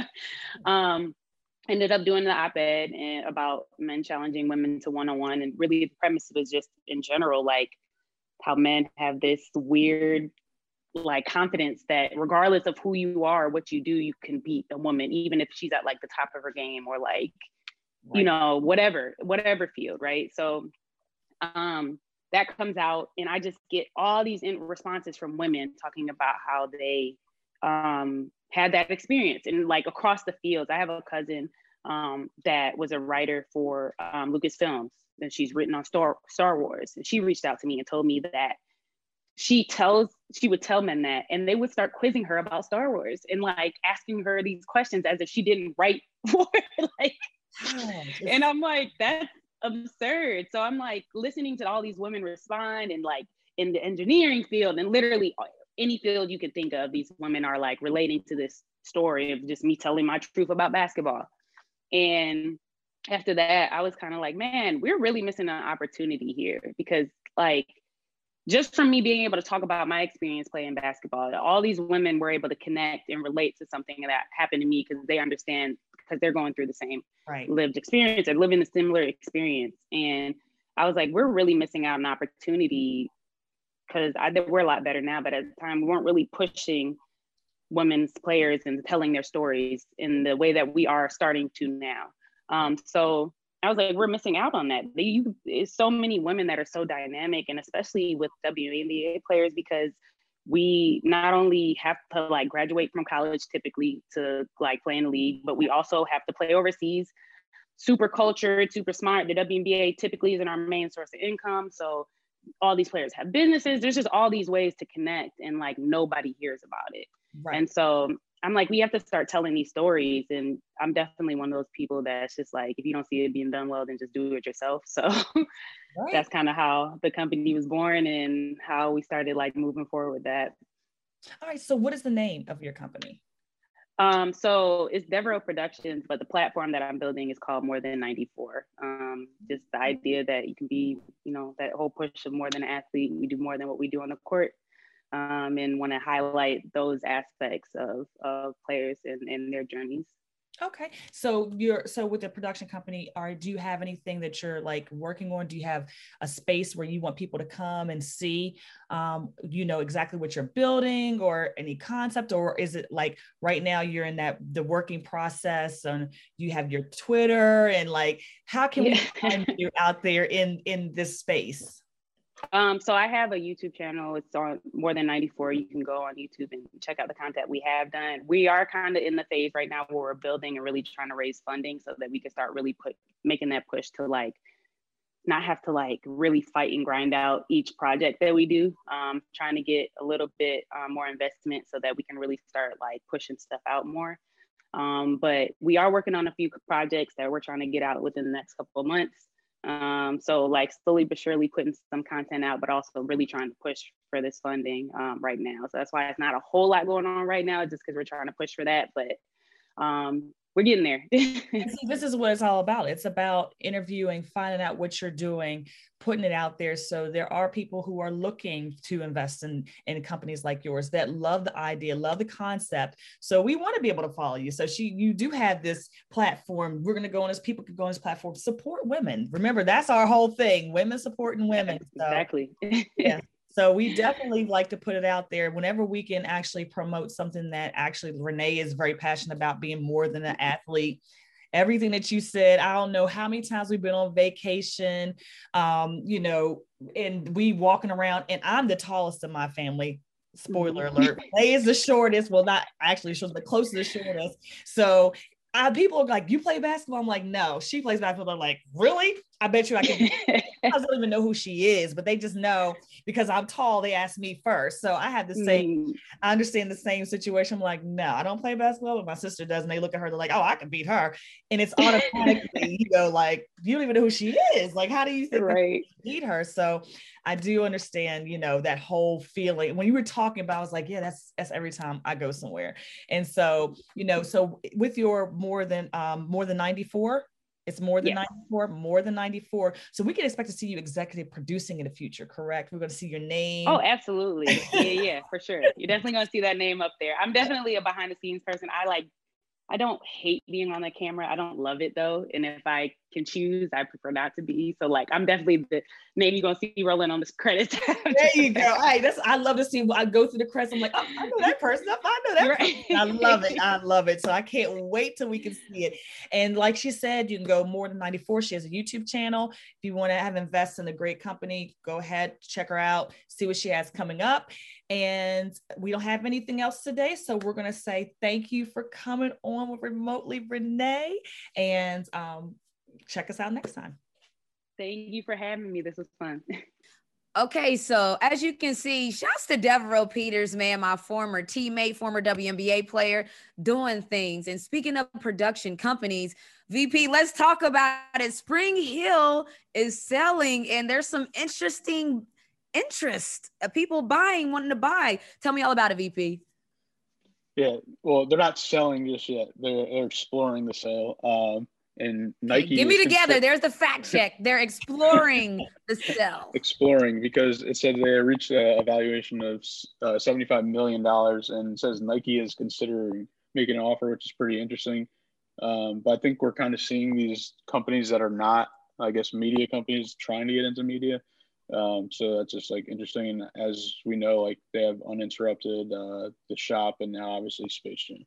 Ended up doing the op-ed and about men challenging women to one-on-one. And really the premise was just in general, like how men have this weird like confidence that regardless of who you are, what you do, you can beat a woman, even if she's at like the top of her game or like, right, you know, whatever field, right? So that comes out and I just get all these responses from women talking about how they had that experience and like across the fields. I have a cousin that was a writer for Lucasfilms, and she's written on Star Wars. And she reached out to me and told me that she would tell men that, and they would start quizzing her about Star Wars and like asking her these questions as if she didn't write for it. Like, and I'm like, that's absurd. So I'm like listening to all these women respond, and like in the engineering field and literally any field you could think of, these women are like relating to this story of just me telling my truth about basketball. And after that, I was kind of like, man, we're really missing an opportunity here, because like, just from me being able to talk about my experience playing basketball, all these women were able to connect and relate to something that happened to me, because they understand, because they're going through the same lived experience or living a similar experience. And I was like, we're really missing out on an opportunity, because we're a lot better now, but at the time we weren't really pushing women's players and telling their stories in the way that we are starting to now. So I was like, we're missing out on that. It's so many women that are so dynamic, and especially with WNBA players, because we not only have to like graduate from college typically to like play in the league, but we also have to play overseas. Super cultured, super smart. The WNBA typically isn't our main source of income. So all these players have businesses. There's just all these ways to connect, and like nobody hears about it. Right. And so I'm like, we have to start telling these stories. And I'm definitely one of those people that's just like, if you don't see it being done well, then just do it yourself. So that's kind of how the company was born and how we started like moving forward with that. All right. So what is the name of your company? So it's Devereaux Productions, but the platform that I'm building is called More Than 94. Just the idea that you can be, you know, that whole push of more than an athlete, we do more than what we do on the court. And want to highlight those aspects of players and their journeys. Okay. So with the production company, do you have anything that you're like working on? Do you have a space where you want people to come and see, you know, exactly what you're building, or any concept, or is it like right now you're in the working process and you have your Twitter, and like, how can we find you out there in this space? So I have a YouTube channel. It's on More Than 94. You can go on YouTube and check out the content we have done. We are kind of in the phase right now where we're building and really trying to raise funding so that we can start really making that push to like not have to like really fight and grind out each project that we do. Trying to get a little bit more investment so that we can really start like pushing stuff out more. But we are working on a few projects that we're trying to get out within the next couple of months. So like slowly but surely putting some content out, but also really trying to push for this funding right now. So that's why it's not a whole lot going on right now, just because we're trying to push for that. But we're getting there. See, this is what it's all about. It's about interviewing, finding out what you're doing, putting it out there. So there are people who are looking to invest in companies like yours that love the idea, love the concept. So we want to be able to follow you. So you do have this platform. We're going to go on this, people can go on this platform, support women. Remember, that's our whole thing, women supporting women. So, exactly. Yeah. So we definitely like to put it out there whenever we can actually promote something that actually Renee is very passionate about, being more than an athlete. Everything that you said, I don't know how many times we've been on vacation, you know, and we walking around, and I'm the tallest in my family. Spoiler alert. Renee is the shortest. Well, not actually shortest, but close to the shortest. So people are like, you play basketball? I'm like, no. She plays basketball. They're like, really? I bet you I can. I don't even know who she is, but they just know because I'm tall. They asked me first. So I had the same, I understand the same situation. I'm like, no, I don't play basketball, but my sister does. And they look at her, they're like, oh, I can beat her. And it's automatically, you go like, you don't even know who she is. Like, how do you think I can beat her? So I do understand, you know, that whole feeling. When you were talking about, I was like, yeah, that's every time I go somewhere. And so, you know, so with your more than 94, it's more than 94, more than 94. So we can expect to see you executive producing in the future, correct? We're going to see your name. Oh, absolutely. Yeah, for sure. You're definitely going to see that name up there. I'm definitely a behind the scenes person. I don't hate being on the camera. I don't love it though. And if I can choose, I prefer not to be. So like, I'm definitely the name you're going to see rolling on the credits. There you go. Hey, I love to see, I go through the credits. I'm like, oh, I know that person. I know that person. I love it. I love it. So I can't wait till we can see it. And like she said, you can go More Than 94. She has a YouTube channel. If you want to have invest in a great company, go ahead, check her out, see what she has coming up. And we don't have anything else today. So we're going to say thank you for coming on with Remotely Renee, and check us out next time. Thank you for having me. This was fun. Okay, so as you can see, shouts to Devereaux Peters, man, my former teammate, former WNBA player, doing things. And speaking of production companies, VP, let's talk about it. Spring Hill is selling, and there's some interesting interest of people wanting to buy. Tell me all about it, VP. Yeah, well, they're not selling just yet. They're exploring the sale. And Nike give me together. There's the fact check. They're exploring the sell. Exploring, because it said they reached a valuation of $75 million, and it says Nike is considering making an offer, which is pretty interesting. But I think we're kind of seeing these companies that are not, I guess, media companies trying to get into media. So that's just like interesting. And as we know, like they have Uninterrupted, The Shop, and now obviously Space Jam.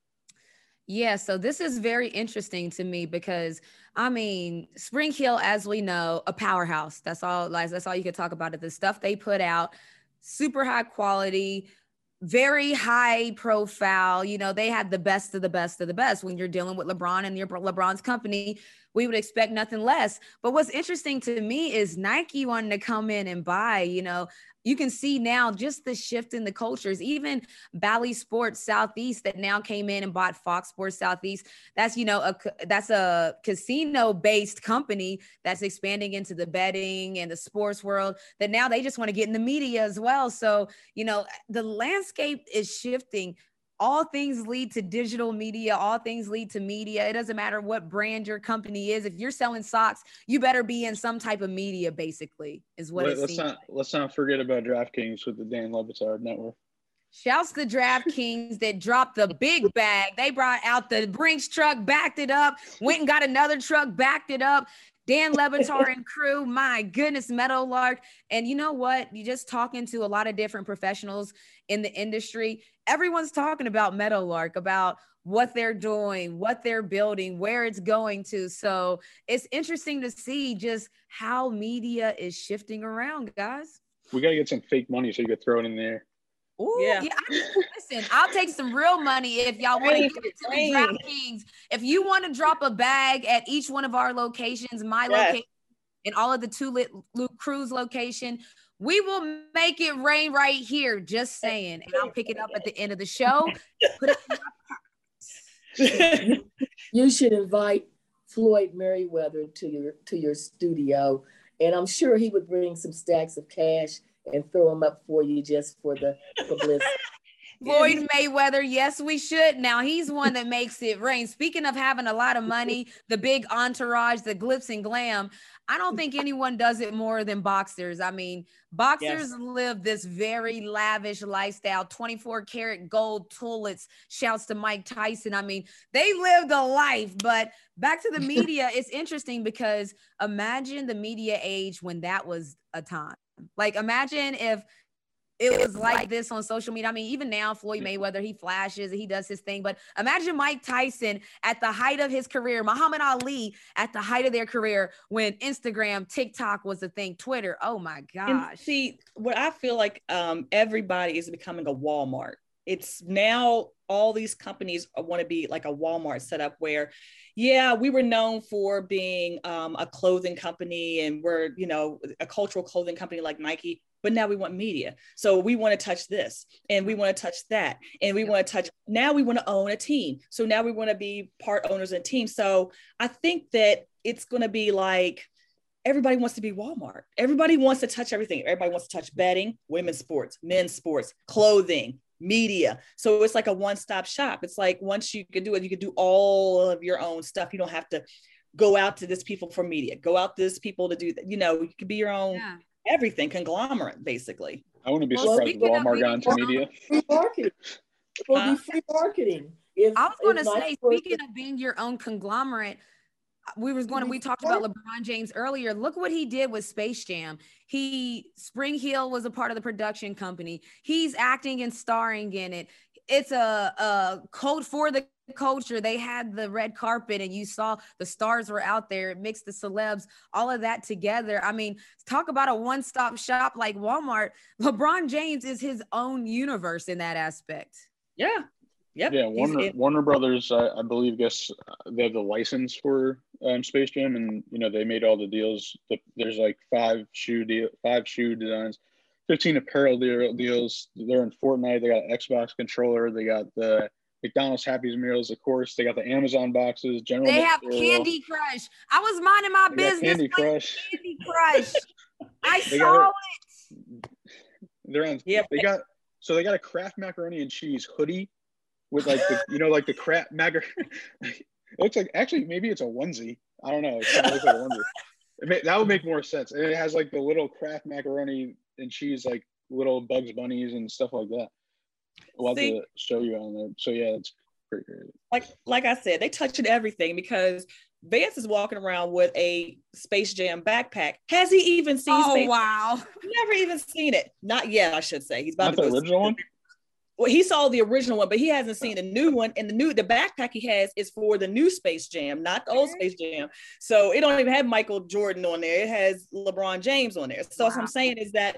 Yeah, so this is very interesting to me because I mean, Spring Hill, as we know, a powerhouse. That's all you could talk about it. The stuff they put out, super high quality, very high profile. You know, they had the best of the best of the best. When you're dealing with LeBron and LeBron's company, we would expect nothing less. But what's interesting to me is Nike wanting to come in and buy, you know, you can see now just the shift in the cultures, even Bally Sports Southeast that now came in and bought Fox Sports Southeast. That's, you know, that's a casino based company that's expanding into the betting and the sports world, that now they just want to get in the media as well. So, you know, the landscape is shifting. All things lead to digital media. All things lead to media. It doesn't matter what brand your company is. If you're selling socks, you better be in some type of media, basically, is what it seems. Let's not forget about DraftKings with the Dan Le Batard network. Shouts to DraftKings that dropped the big bag. They brought out the Brinks truck, backed it up, went and got another truck, backed it up. Dan Le Batard and crew, my goodness, Meadowlark. And you know what? You're just talking to a lot of different professionals in the industry. Everyone's talking about Meadowlark, about what they're doing, what they're building, where it's going to. So it's interesting to see just how media is shifting around, guys. We got to get some fake money so you could throw it in there. Ooh, yeah. Listen, I'll take some real money if y'all want to give it to the DraftKings. If you want to drop a bag at each one of our locations, my location, and all of the Two Lit Crews location, we will make it rain right here. Just saying, and I'll pick it up at the end of the show. Put it in my pocket. You should invite Floyd Merriweather to your studio, and I'm sure he would bring some stacks of cash and throw them up for you just for the publicity. Floyd Mayweather, yes, we should. Now, he's one that makes it rain. Speaking of having a lot of money, the big entourage, the glitz and glam, I don't think anyone does it more than boxers. I mean, boxers live this very lavish lifestyle, 24 karat gold tullets, shouts to Mike Tyson. I mean, they lived a life. But back to the media, it's interesting because imagine the media age when that was a time. Like, imagine if it was like this on social media. I mean, even now, Floyd Mayweather, he flashes, he does his thing. But imagine Mike Tyson at the height of his career, Muhammad Ali at the height of their career when Instagram, TikTok was a thing, Twitter. Oh, my gosh. And see, what I feel like everybody is becoming a Walmart. It's now all these companies want to be like a Walmart setup where, yeah, we were known for being a clothing company and we're, you know, a cultural clothing company like Nike, but now we want media. So we want to touch this and we want to touch that. And we want to touch, now we want to own a team. So now we want to be part owners and team. So I think that it's going to be like, everybody wants to be Walmart. Everybody wants to touch everything. Everybody wants to touch betting, women's sports, men's sports, clothing, media. So it's like a one-stop shop. It's like once you can do it, you can do all of your own stuff. You don't have to go out to this people for media, go out to this people to do that. You know, you could be your own everything, conglomerate, basically. I wouldn't be surprised if Walmart got into media. Free marketing. It will be free marketing. I was going to say, speaking of being your own conglomerate, we talked about LeBron James earlier. Look what he did with Space Jam. Spring Hill was a part of the production company. He's acting and starring in it. It's a code for the culture. They had the red carpet and you saw the stars were out there. It mixed the celebs, all of that together. I mean, talk about a one-stop shop like Walmart. LeBron James is his own universe in that aspect. Yeah. Yep. Yeah, Warner Brothers, I believe, they have the license for Space Jam, and you know they made all the deals. There's like 5 shoe designs, 15 apparel deals. They're in Fortnite. They got an Xbox controller. They got the McDonald's Happy Meals, of course. They got the Amazon boxes. They have Candy Crush. I was minding my business. Candy Crush. Candy Crush. I saw it. They're on. Yeah. They got a Kraft macaroni and cheese hoodie. With like the, you know, like the Kraft macaroni, It looks like, actually, maybe it's a onesie. I don't know. It kind of looks like a onesie. That would make more sense. And it has like the little Kraft macaroni and cheese, like little Bugs Bunnies and stuff like that. We'll have to show you on there. So yeah, it's pretty crazy. Like I said, they touching everything because Vance is walking around with a Space Jam backpack. Has he even seen Space wow. Jam? Never even seen it. Not yet, I should say. He's about Not to the original one? Well, he saw the original one, but he hasn't seen the new one. And the backpack he has is for the new Space Jam, not the old Space Jam. So it don't even have Michael Jordan on there. It has LeBron James on there. So what I'm saying is that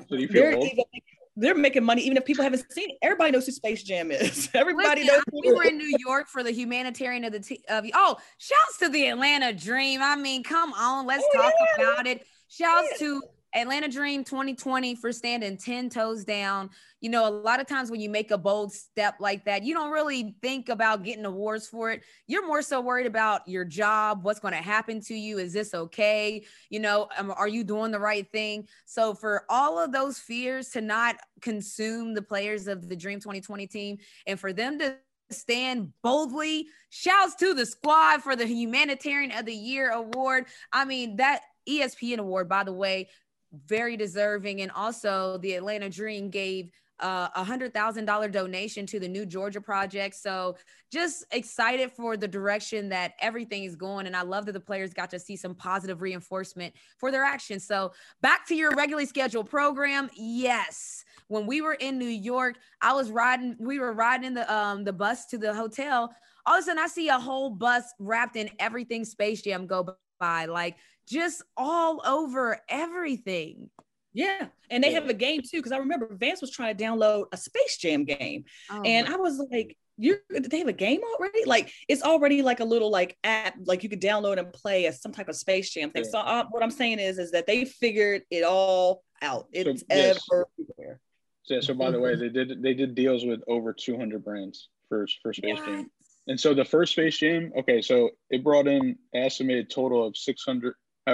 they're making money even if people haven't seen it. Everybody knows who Space Jam is. Everybody knows. We were in New York for the humanitarian of shouts to the Atlanta Dream. I mean, come on, let's talk about it. Shouts to Atlanta Dream 2020 for standing 10 toes down. You know, a lot of times when you make a bold step like that, you don't really think about getting awards for it. You're more so worried about your job, what's going to happen to you. Is this okay? You know, are you doing the right thing? So for all of those fears to not consume the players of the Dream 2020 team and for them to stand boldly, shouts to the squad for the Humanitarian of the Year award. I mean, that ESPN award, by the way, very deserving. And also the Atlanta Dream gave $100,000 donation to the New Georgia Project. So just excited for the direction that everything is going. And I love that the players got to see some positive reinforcement for their actions. So back to your regularly scheduled program. Yes. When we were in New York, we were riding in the bus to the hotel. All of a sudden I see a whole bus wrapped in everything Space Jam go by, like just all over everything. Yeah. And they have a game too. Cause I remember Vance was trying to download a Space Jam game. And I was like, they have a game already? Like it's already like a little like app, like you could download and play as some type of Space Jam thing. So what I'm saying is that they figured it all out. It's everywhere. So by the way, they did deals with over 200 brands for Space Jam. And so the first Space Jam, okay, so it brought in an estimated total of $6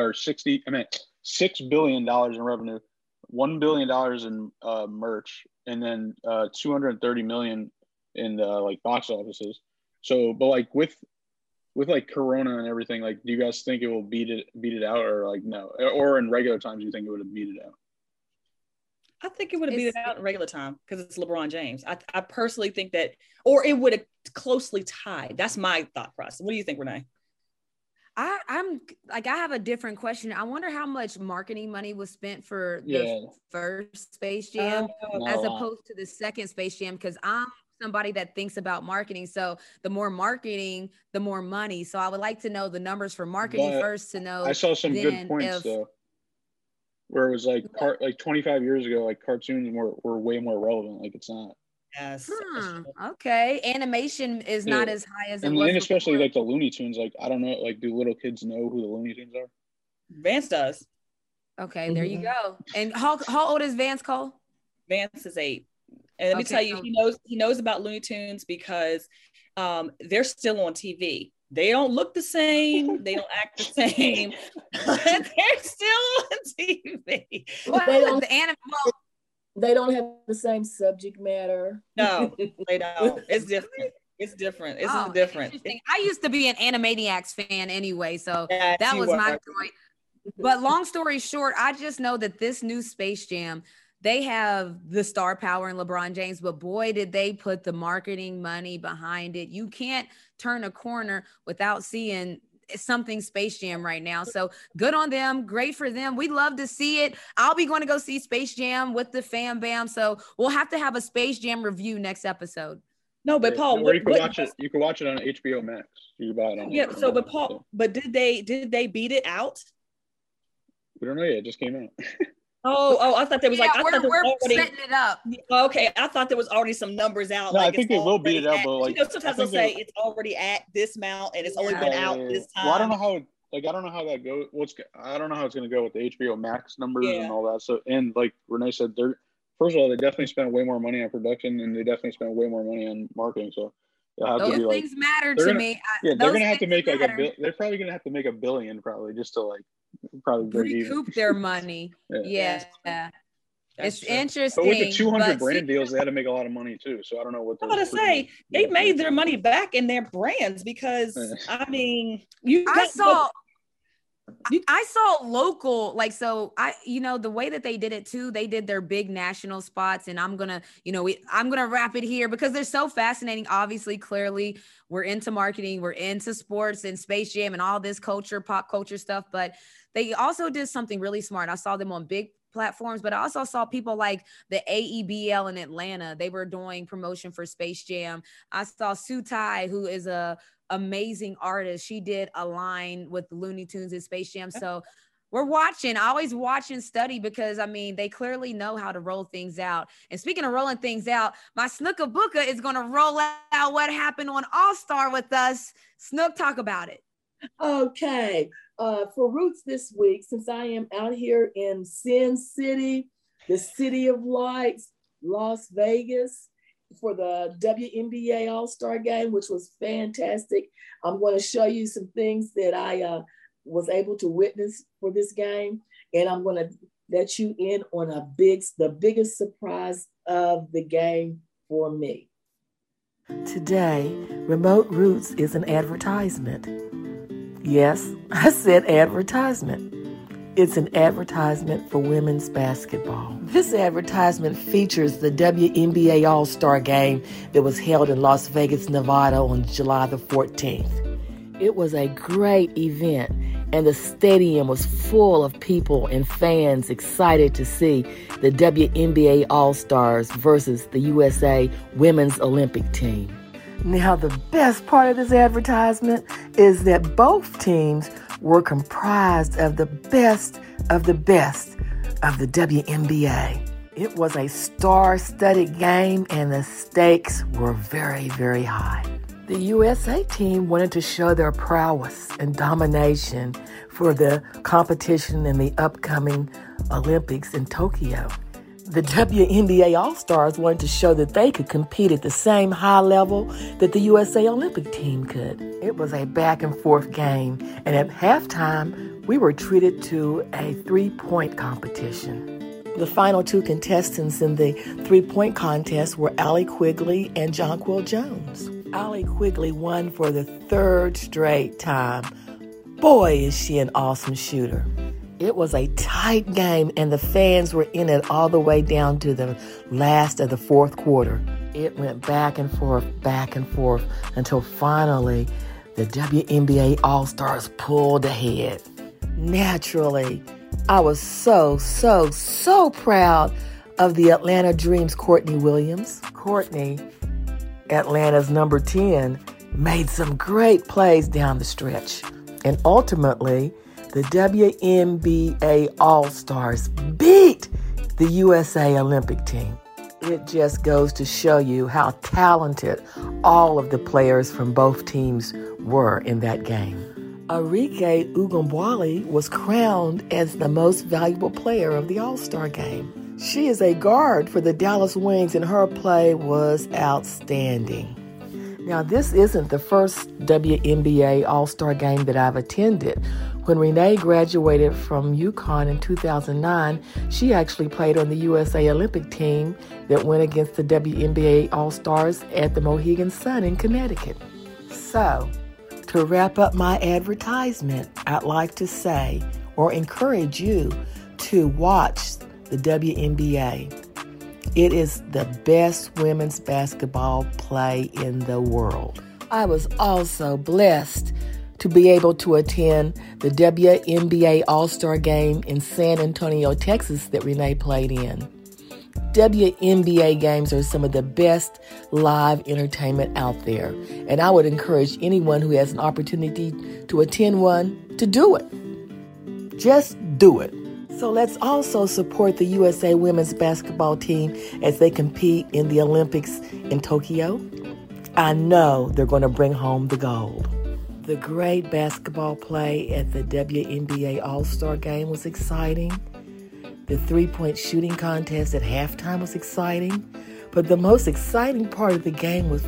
billion in revenue, $1 billion in merch, and then 230 million in the like box offices. So, but like with like Corona and everything, like, do you guys think it will beat it out, or like no, or in regular times, you think it would have beat it out? I think it would have beat it out in regular time because it's LeBron James. I personally think that, or it would have closely tied. That's my thought process. What do you think, Renee? I'm like, I have a different question. I wonder how much marketing money was spent for the first Space Jam as opposed to the second Space Jam, because I'm somebody that thinks about marketing. So the more marketing, the more money. So I would like to know the numbers for marketing first to know. I saw some good points though, where it was like 25 years ago, like cartoons were way more relevant. Like it's not. Yes. Okay. Animation is not as high as it was. And especially like the Looney Tunes. Like, I don't know, like, do little kids know who the Looney Tunes are? Vance does. Okay, there you go. And how old is Vance, Cole? Vance is 8. And let me tell you, he knows about Looney Tunes because they're still on TV. They don't look the same. They don't act the same. They're still on TV. They don't have the same subject matter. No, they don't. It's different. It's different. It's different. I used to be an Animaniacs fan anyway, so that was my joint. But long story short, I just know that this new Space Jam, they have the star power in LeBron James, but boy, did they put the marketing money behind it. You can't turn a corner without seeing something Space Jam right now. So good on them. Great for them. We'd love to see it. I'll be going to go see Space Jam with the fam bam. So we'll have to have a Space Jam review next episode. No, but Paul, you can watch it. You can watch it on HBO Max. You can buy it on. Yeah. So, but Paul, but did they beat it out? We don't know yet. It just came out. Oh, I thought there was we're setting it up. Okay, I thought there was already some numbers out. No, I think they will beat it out, but like, sometimes they'll say it's already at this amount and it's only been out this time. Well, I don't know how that goes. I don't know how it's going to go with the HBO Max numbers and all that. So, and like Renee said, first of all, they definitely spent way more money on production, and they definitely spent way more money on marketing. So those things matter to me. Yeah, they're going to have to make they're probably going to have to make $1 billion probably just to like probably recoup their money. Yeah. It's interesting. But with the 200 but brand deals, they had to make a lot of money too. So I don't know what I'm going to say. They made their money back in their brands because, I mean, I saw local, like, so the way that they did it too, they did their big national spots, and I'm gonna wrap it here because they're so fascinating. Obviously, clearly we're into marketing, we're into sports and Space Jam and all this culture, pop culture stuff, but they also did something really smart. I saw them on big platforms, but I also saw people like the AEBL in Atlanta. They were doing promotion for Space Jam. I saw Sutai, who is a amazing artist. She did a line with Looney Tunes and Space Jam. So we're watching. I always watch and study because, I mean, they clearly know how to roll things out. And speaking of rolling things out, my Snooka Booka is going to roll out what happened on All-Star with us. Snook, talk about it. Okay. For Roots this week, since I am out here in Sin City, the City of Lights, Las Vegas, for the WNBA All-Star Game, which was fantastic. I'm going to show you some things that I was able to witness for this game, and I'm going to let you in on the biggest surprise of the game for me. Today, Remote Roots is an advertisement. Yes, I said advertisement. It's an advertisement for women's basketball. This advertisement features the WNBA All-Star Game that was held in Las Vegas, Nevada on July the 14th. It was a great event, and the stadium was full of people and fans excited to see the WNBA All-Stars versus the USA Women's Olympic team. Now, the best part of this advertisement is that both teams were comprised of the best of the best of the WNBA. It was a star-studded game, and the stakes were very, very high. The USA team wanted to show their prowess and domination for the competition in the upcoming Olympics in Tokyo. The WNBA All-Stars wanted to show that they could compete at the same high level that the USA Olympic team could. It was a back-and-forth game, and at halftime, we were treated to a three-point competition. The final two contestants in the three-point contest were Allie Quigley and Jonquil Jones. Allie Quigley won for the third straight time. Boy, is she an awesome shooter. It was a tight game, and the fans were in it all the way down to the last of the fourth quarter. It went back and forth, until finally the WNBA All-Stars pulled ahead. Naturally, I was so proud of the Atlanta Dream's Courtney Williams. Courtney, Atlanta's number 10, made some great plays down the stretch, and ultimately, the WNBA All-Stars beat the USA Olympic team. It just goes to show you how talented all of the players from both teams were in that game. Arike Ugambwali was crowned as the most valuable player of the All-Star game. She is a guard for the Dallas Wings, and her play was outstanding. Now, this isn't the first WNBA All-Star game that I've attended. When Renee graduated from UConn in 2009, she actually played on the USA Olympic team that went against the WNBA All-Stars at the Mohegan Sun in Connecticut. So, to wrap up my advertisement, I'd like to say or encourage you to watch the WNBA. It is the best women's basketball play in the world. I was also blessed to be able to attend the WNBA All-Star Game in San Antonio, Texas that Renee played in. WNBA games are some of the best live entertainment out there, and I would encourage anyone who has an opportunity to attend one to do it. Just do it. So let's also support the USA women's basketball team as they compete in the Olympics in Tokyo. I know they're going to bring home the gold. The great basketball play at the WNBA All-Star Game was exciting. The three-point shooting contest at halftime was exciting. But the most exciting part of the game was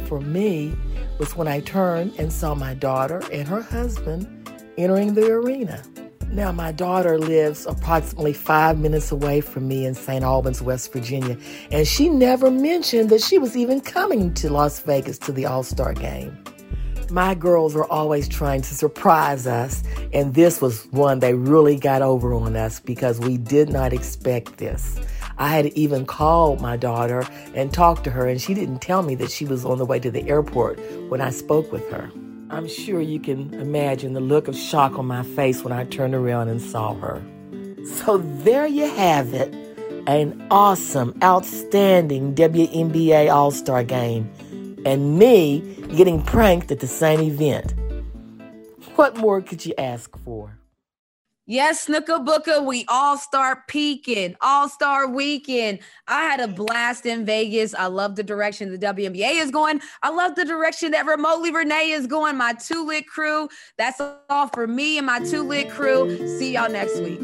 when I turned and saw my daughter and her husband entering the arena. Now, my daughter lives approximately 5 minutes away from me in St. Albans, West Virginia, and she never mentioned that she was even coming to Las Vegas to the All-Star game. My girls are always trying to surprise us, and this was one they really got over on us because we did not expect this. I had even called my daughter and talked to her, and she didn't tell me that she was on the way to the airport when I spoke with her. I'm sure you can imagine the look of shock on my face when I turned around and saw her. So there you have it, an awesome, outstanding WNBA All-Star game, and me getting pranked at the same event. What more could you ask for? Yes, Snooka Booka, we all start peaking. All-Star Weekend. I had a blast in Vegas. I love the direction the WNBA is going. I love the direction that Remotely Renee is going. My Too Lit crew. That's all for me and my Too Lit crew. See y'all next week.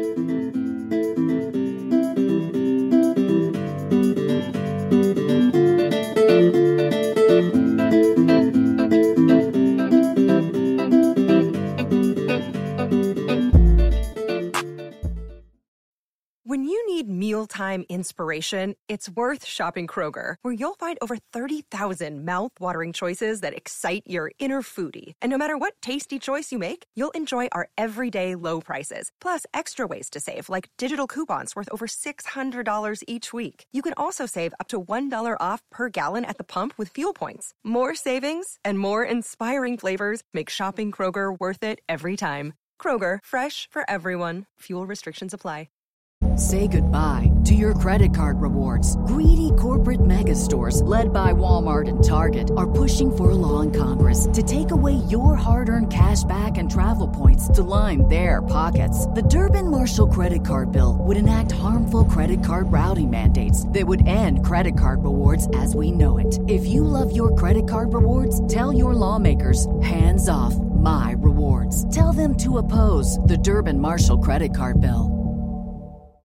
When you need mealtime inspiration, it's worth shopping Kroger, where you'll find over 30,000 mouth-watering choices that excite your inner foodie. And no matter what tasty choice you make, you'll enjoy our everyday low prices, plus extra ways to save, like digital coupons worth over $600 each week. You can also save up to $1 off per gallon at the pump with fuel points. More savings and more inspiring flavors make shopping Kroger worth it every time. Kroger, fresh for everyone. Fuel restrictions apply. Say goodbye to your credit card rewards. Greedy corporate mega stores, led by Walmart and Target, are pushing for a law in Congress to take away your hard-earned cash back and travel points to line their pockets. The Durbin-Marshall credit card bill would enact harmful credit card routing mandates that would end credit card rewards as we know it. If you love your credit card rewards, tell your lawmakers, hands off my rewards. Tell them to oppose the Durbin-Marshall credit card bill.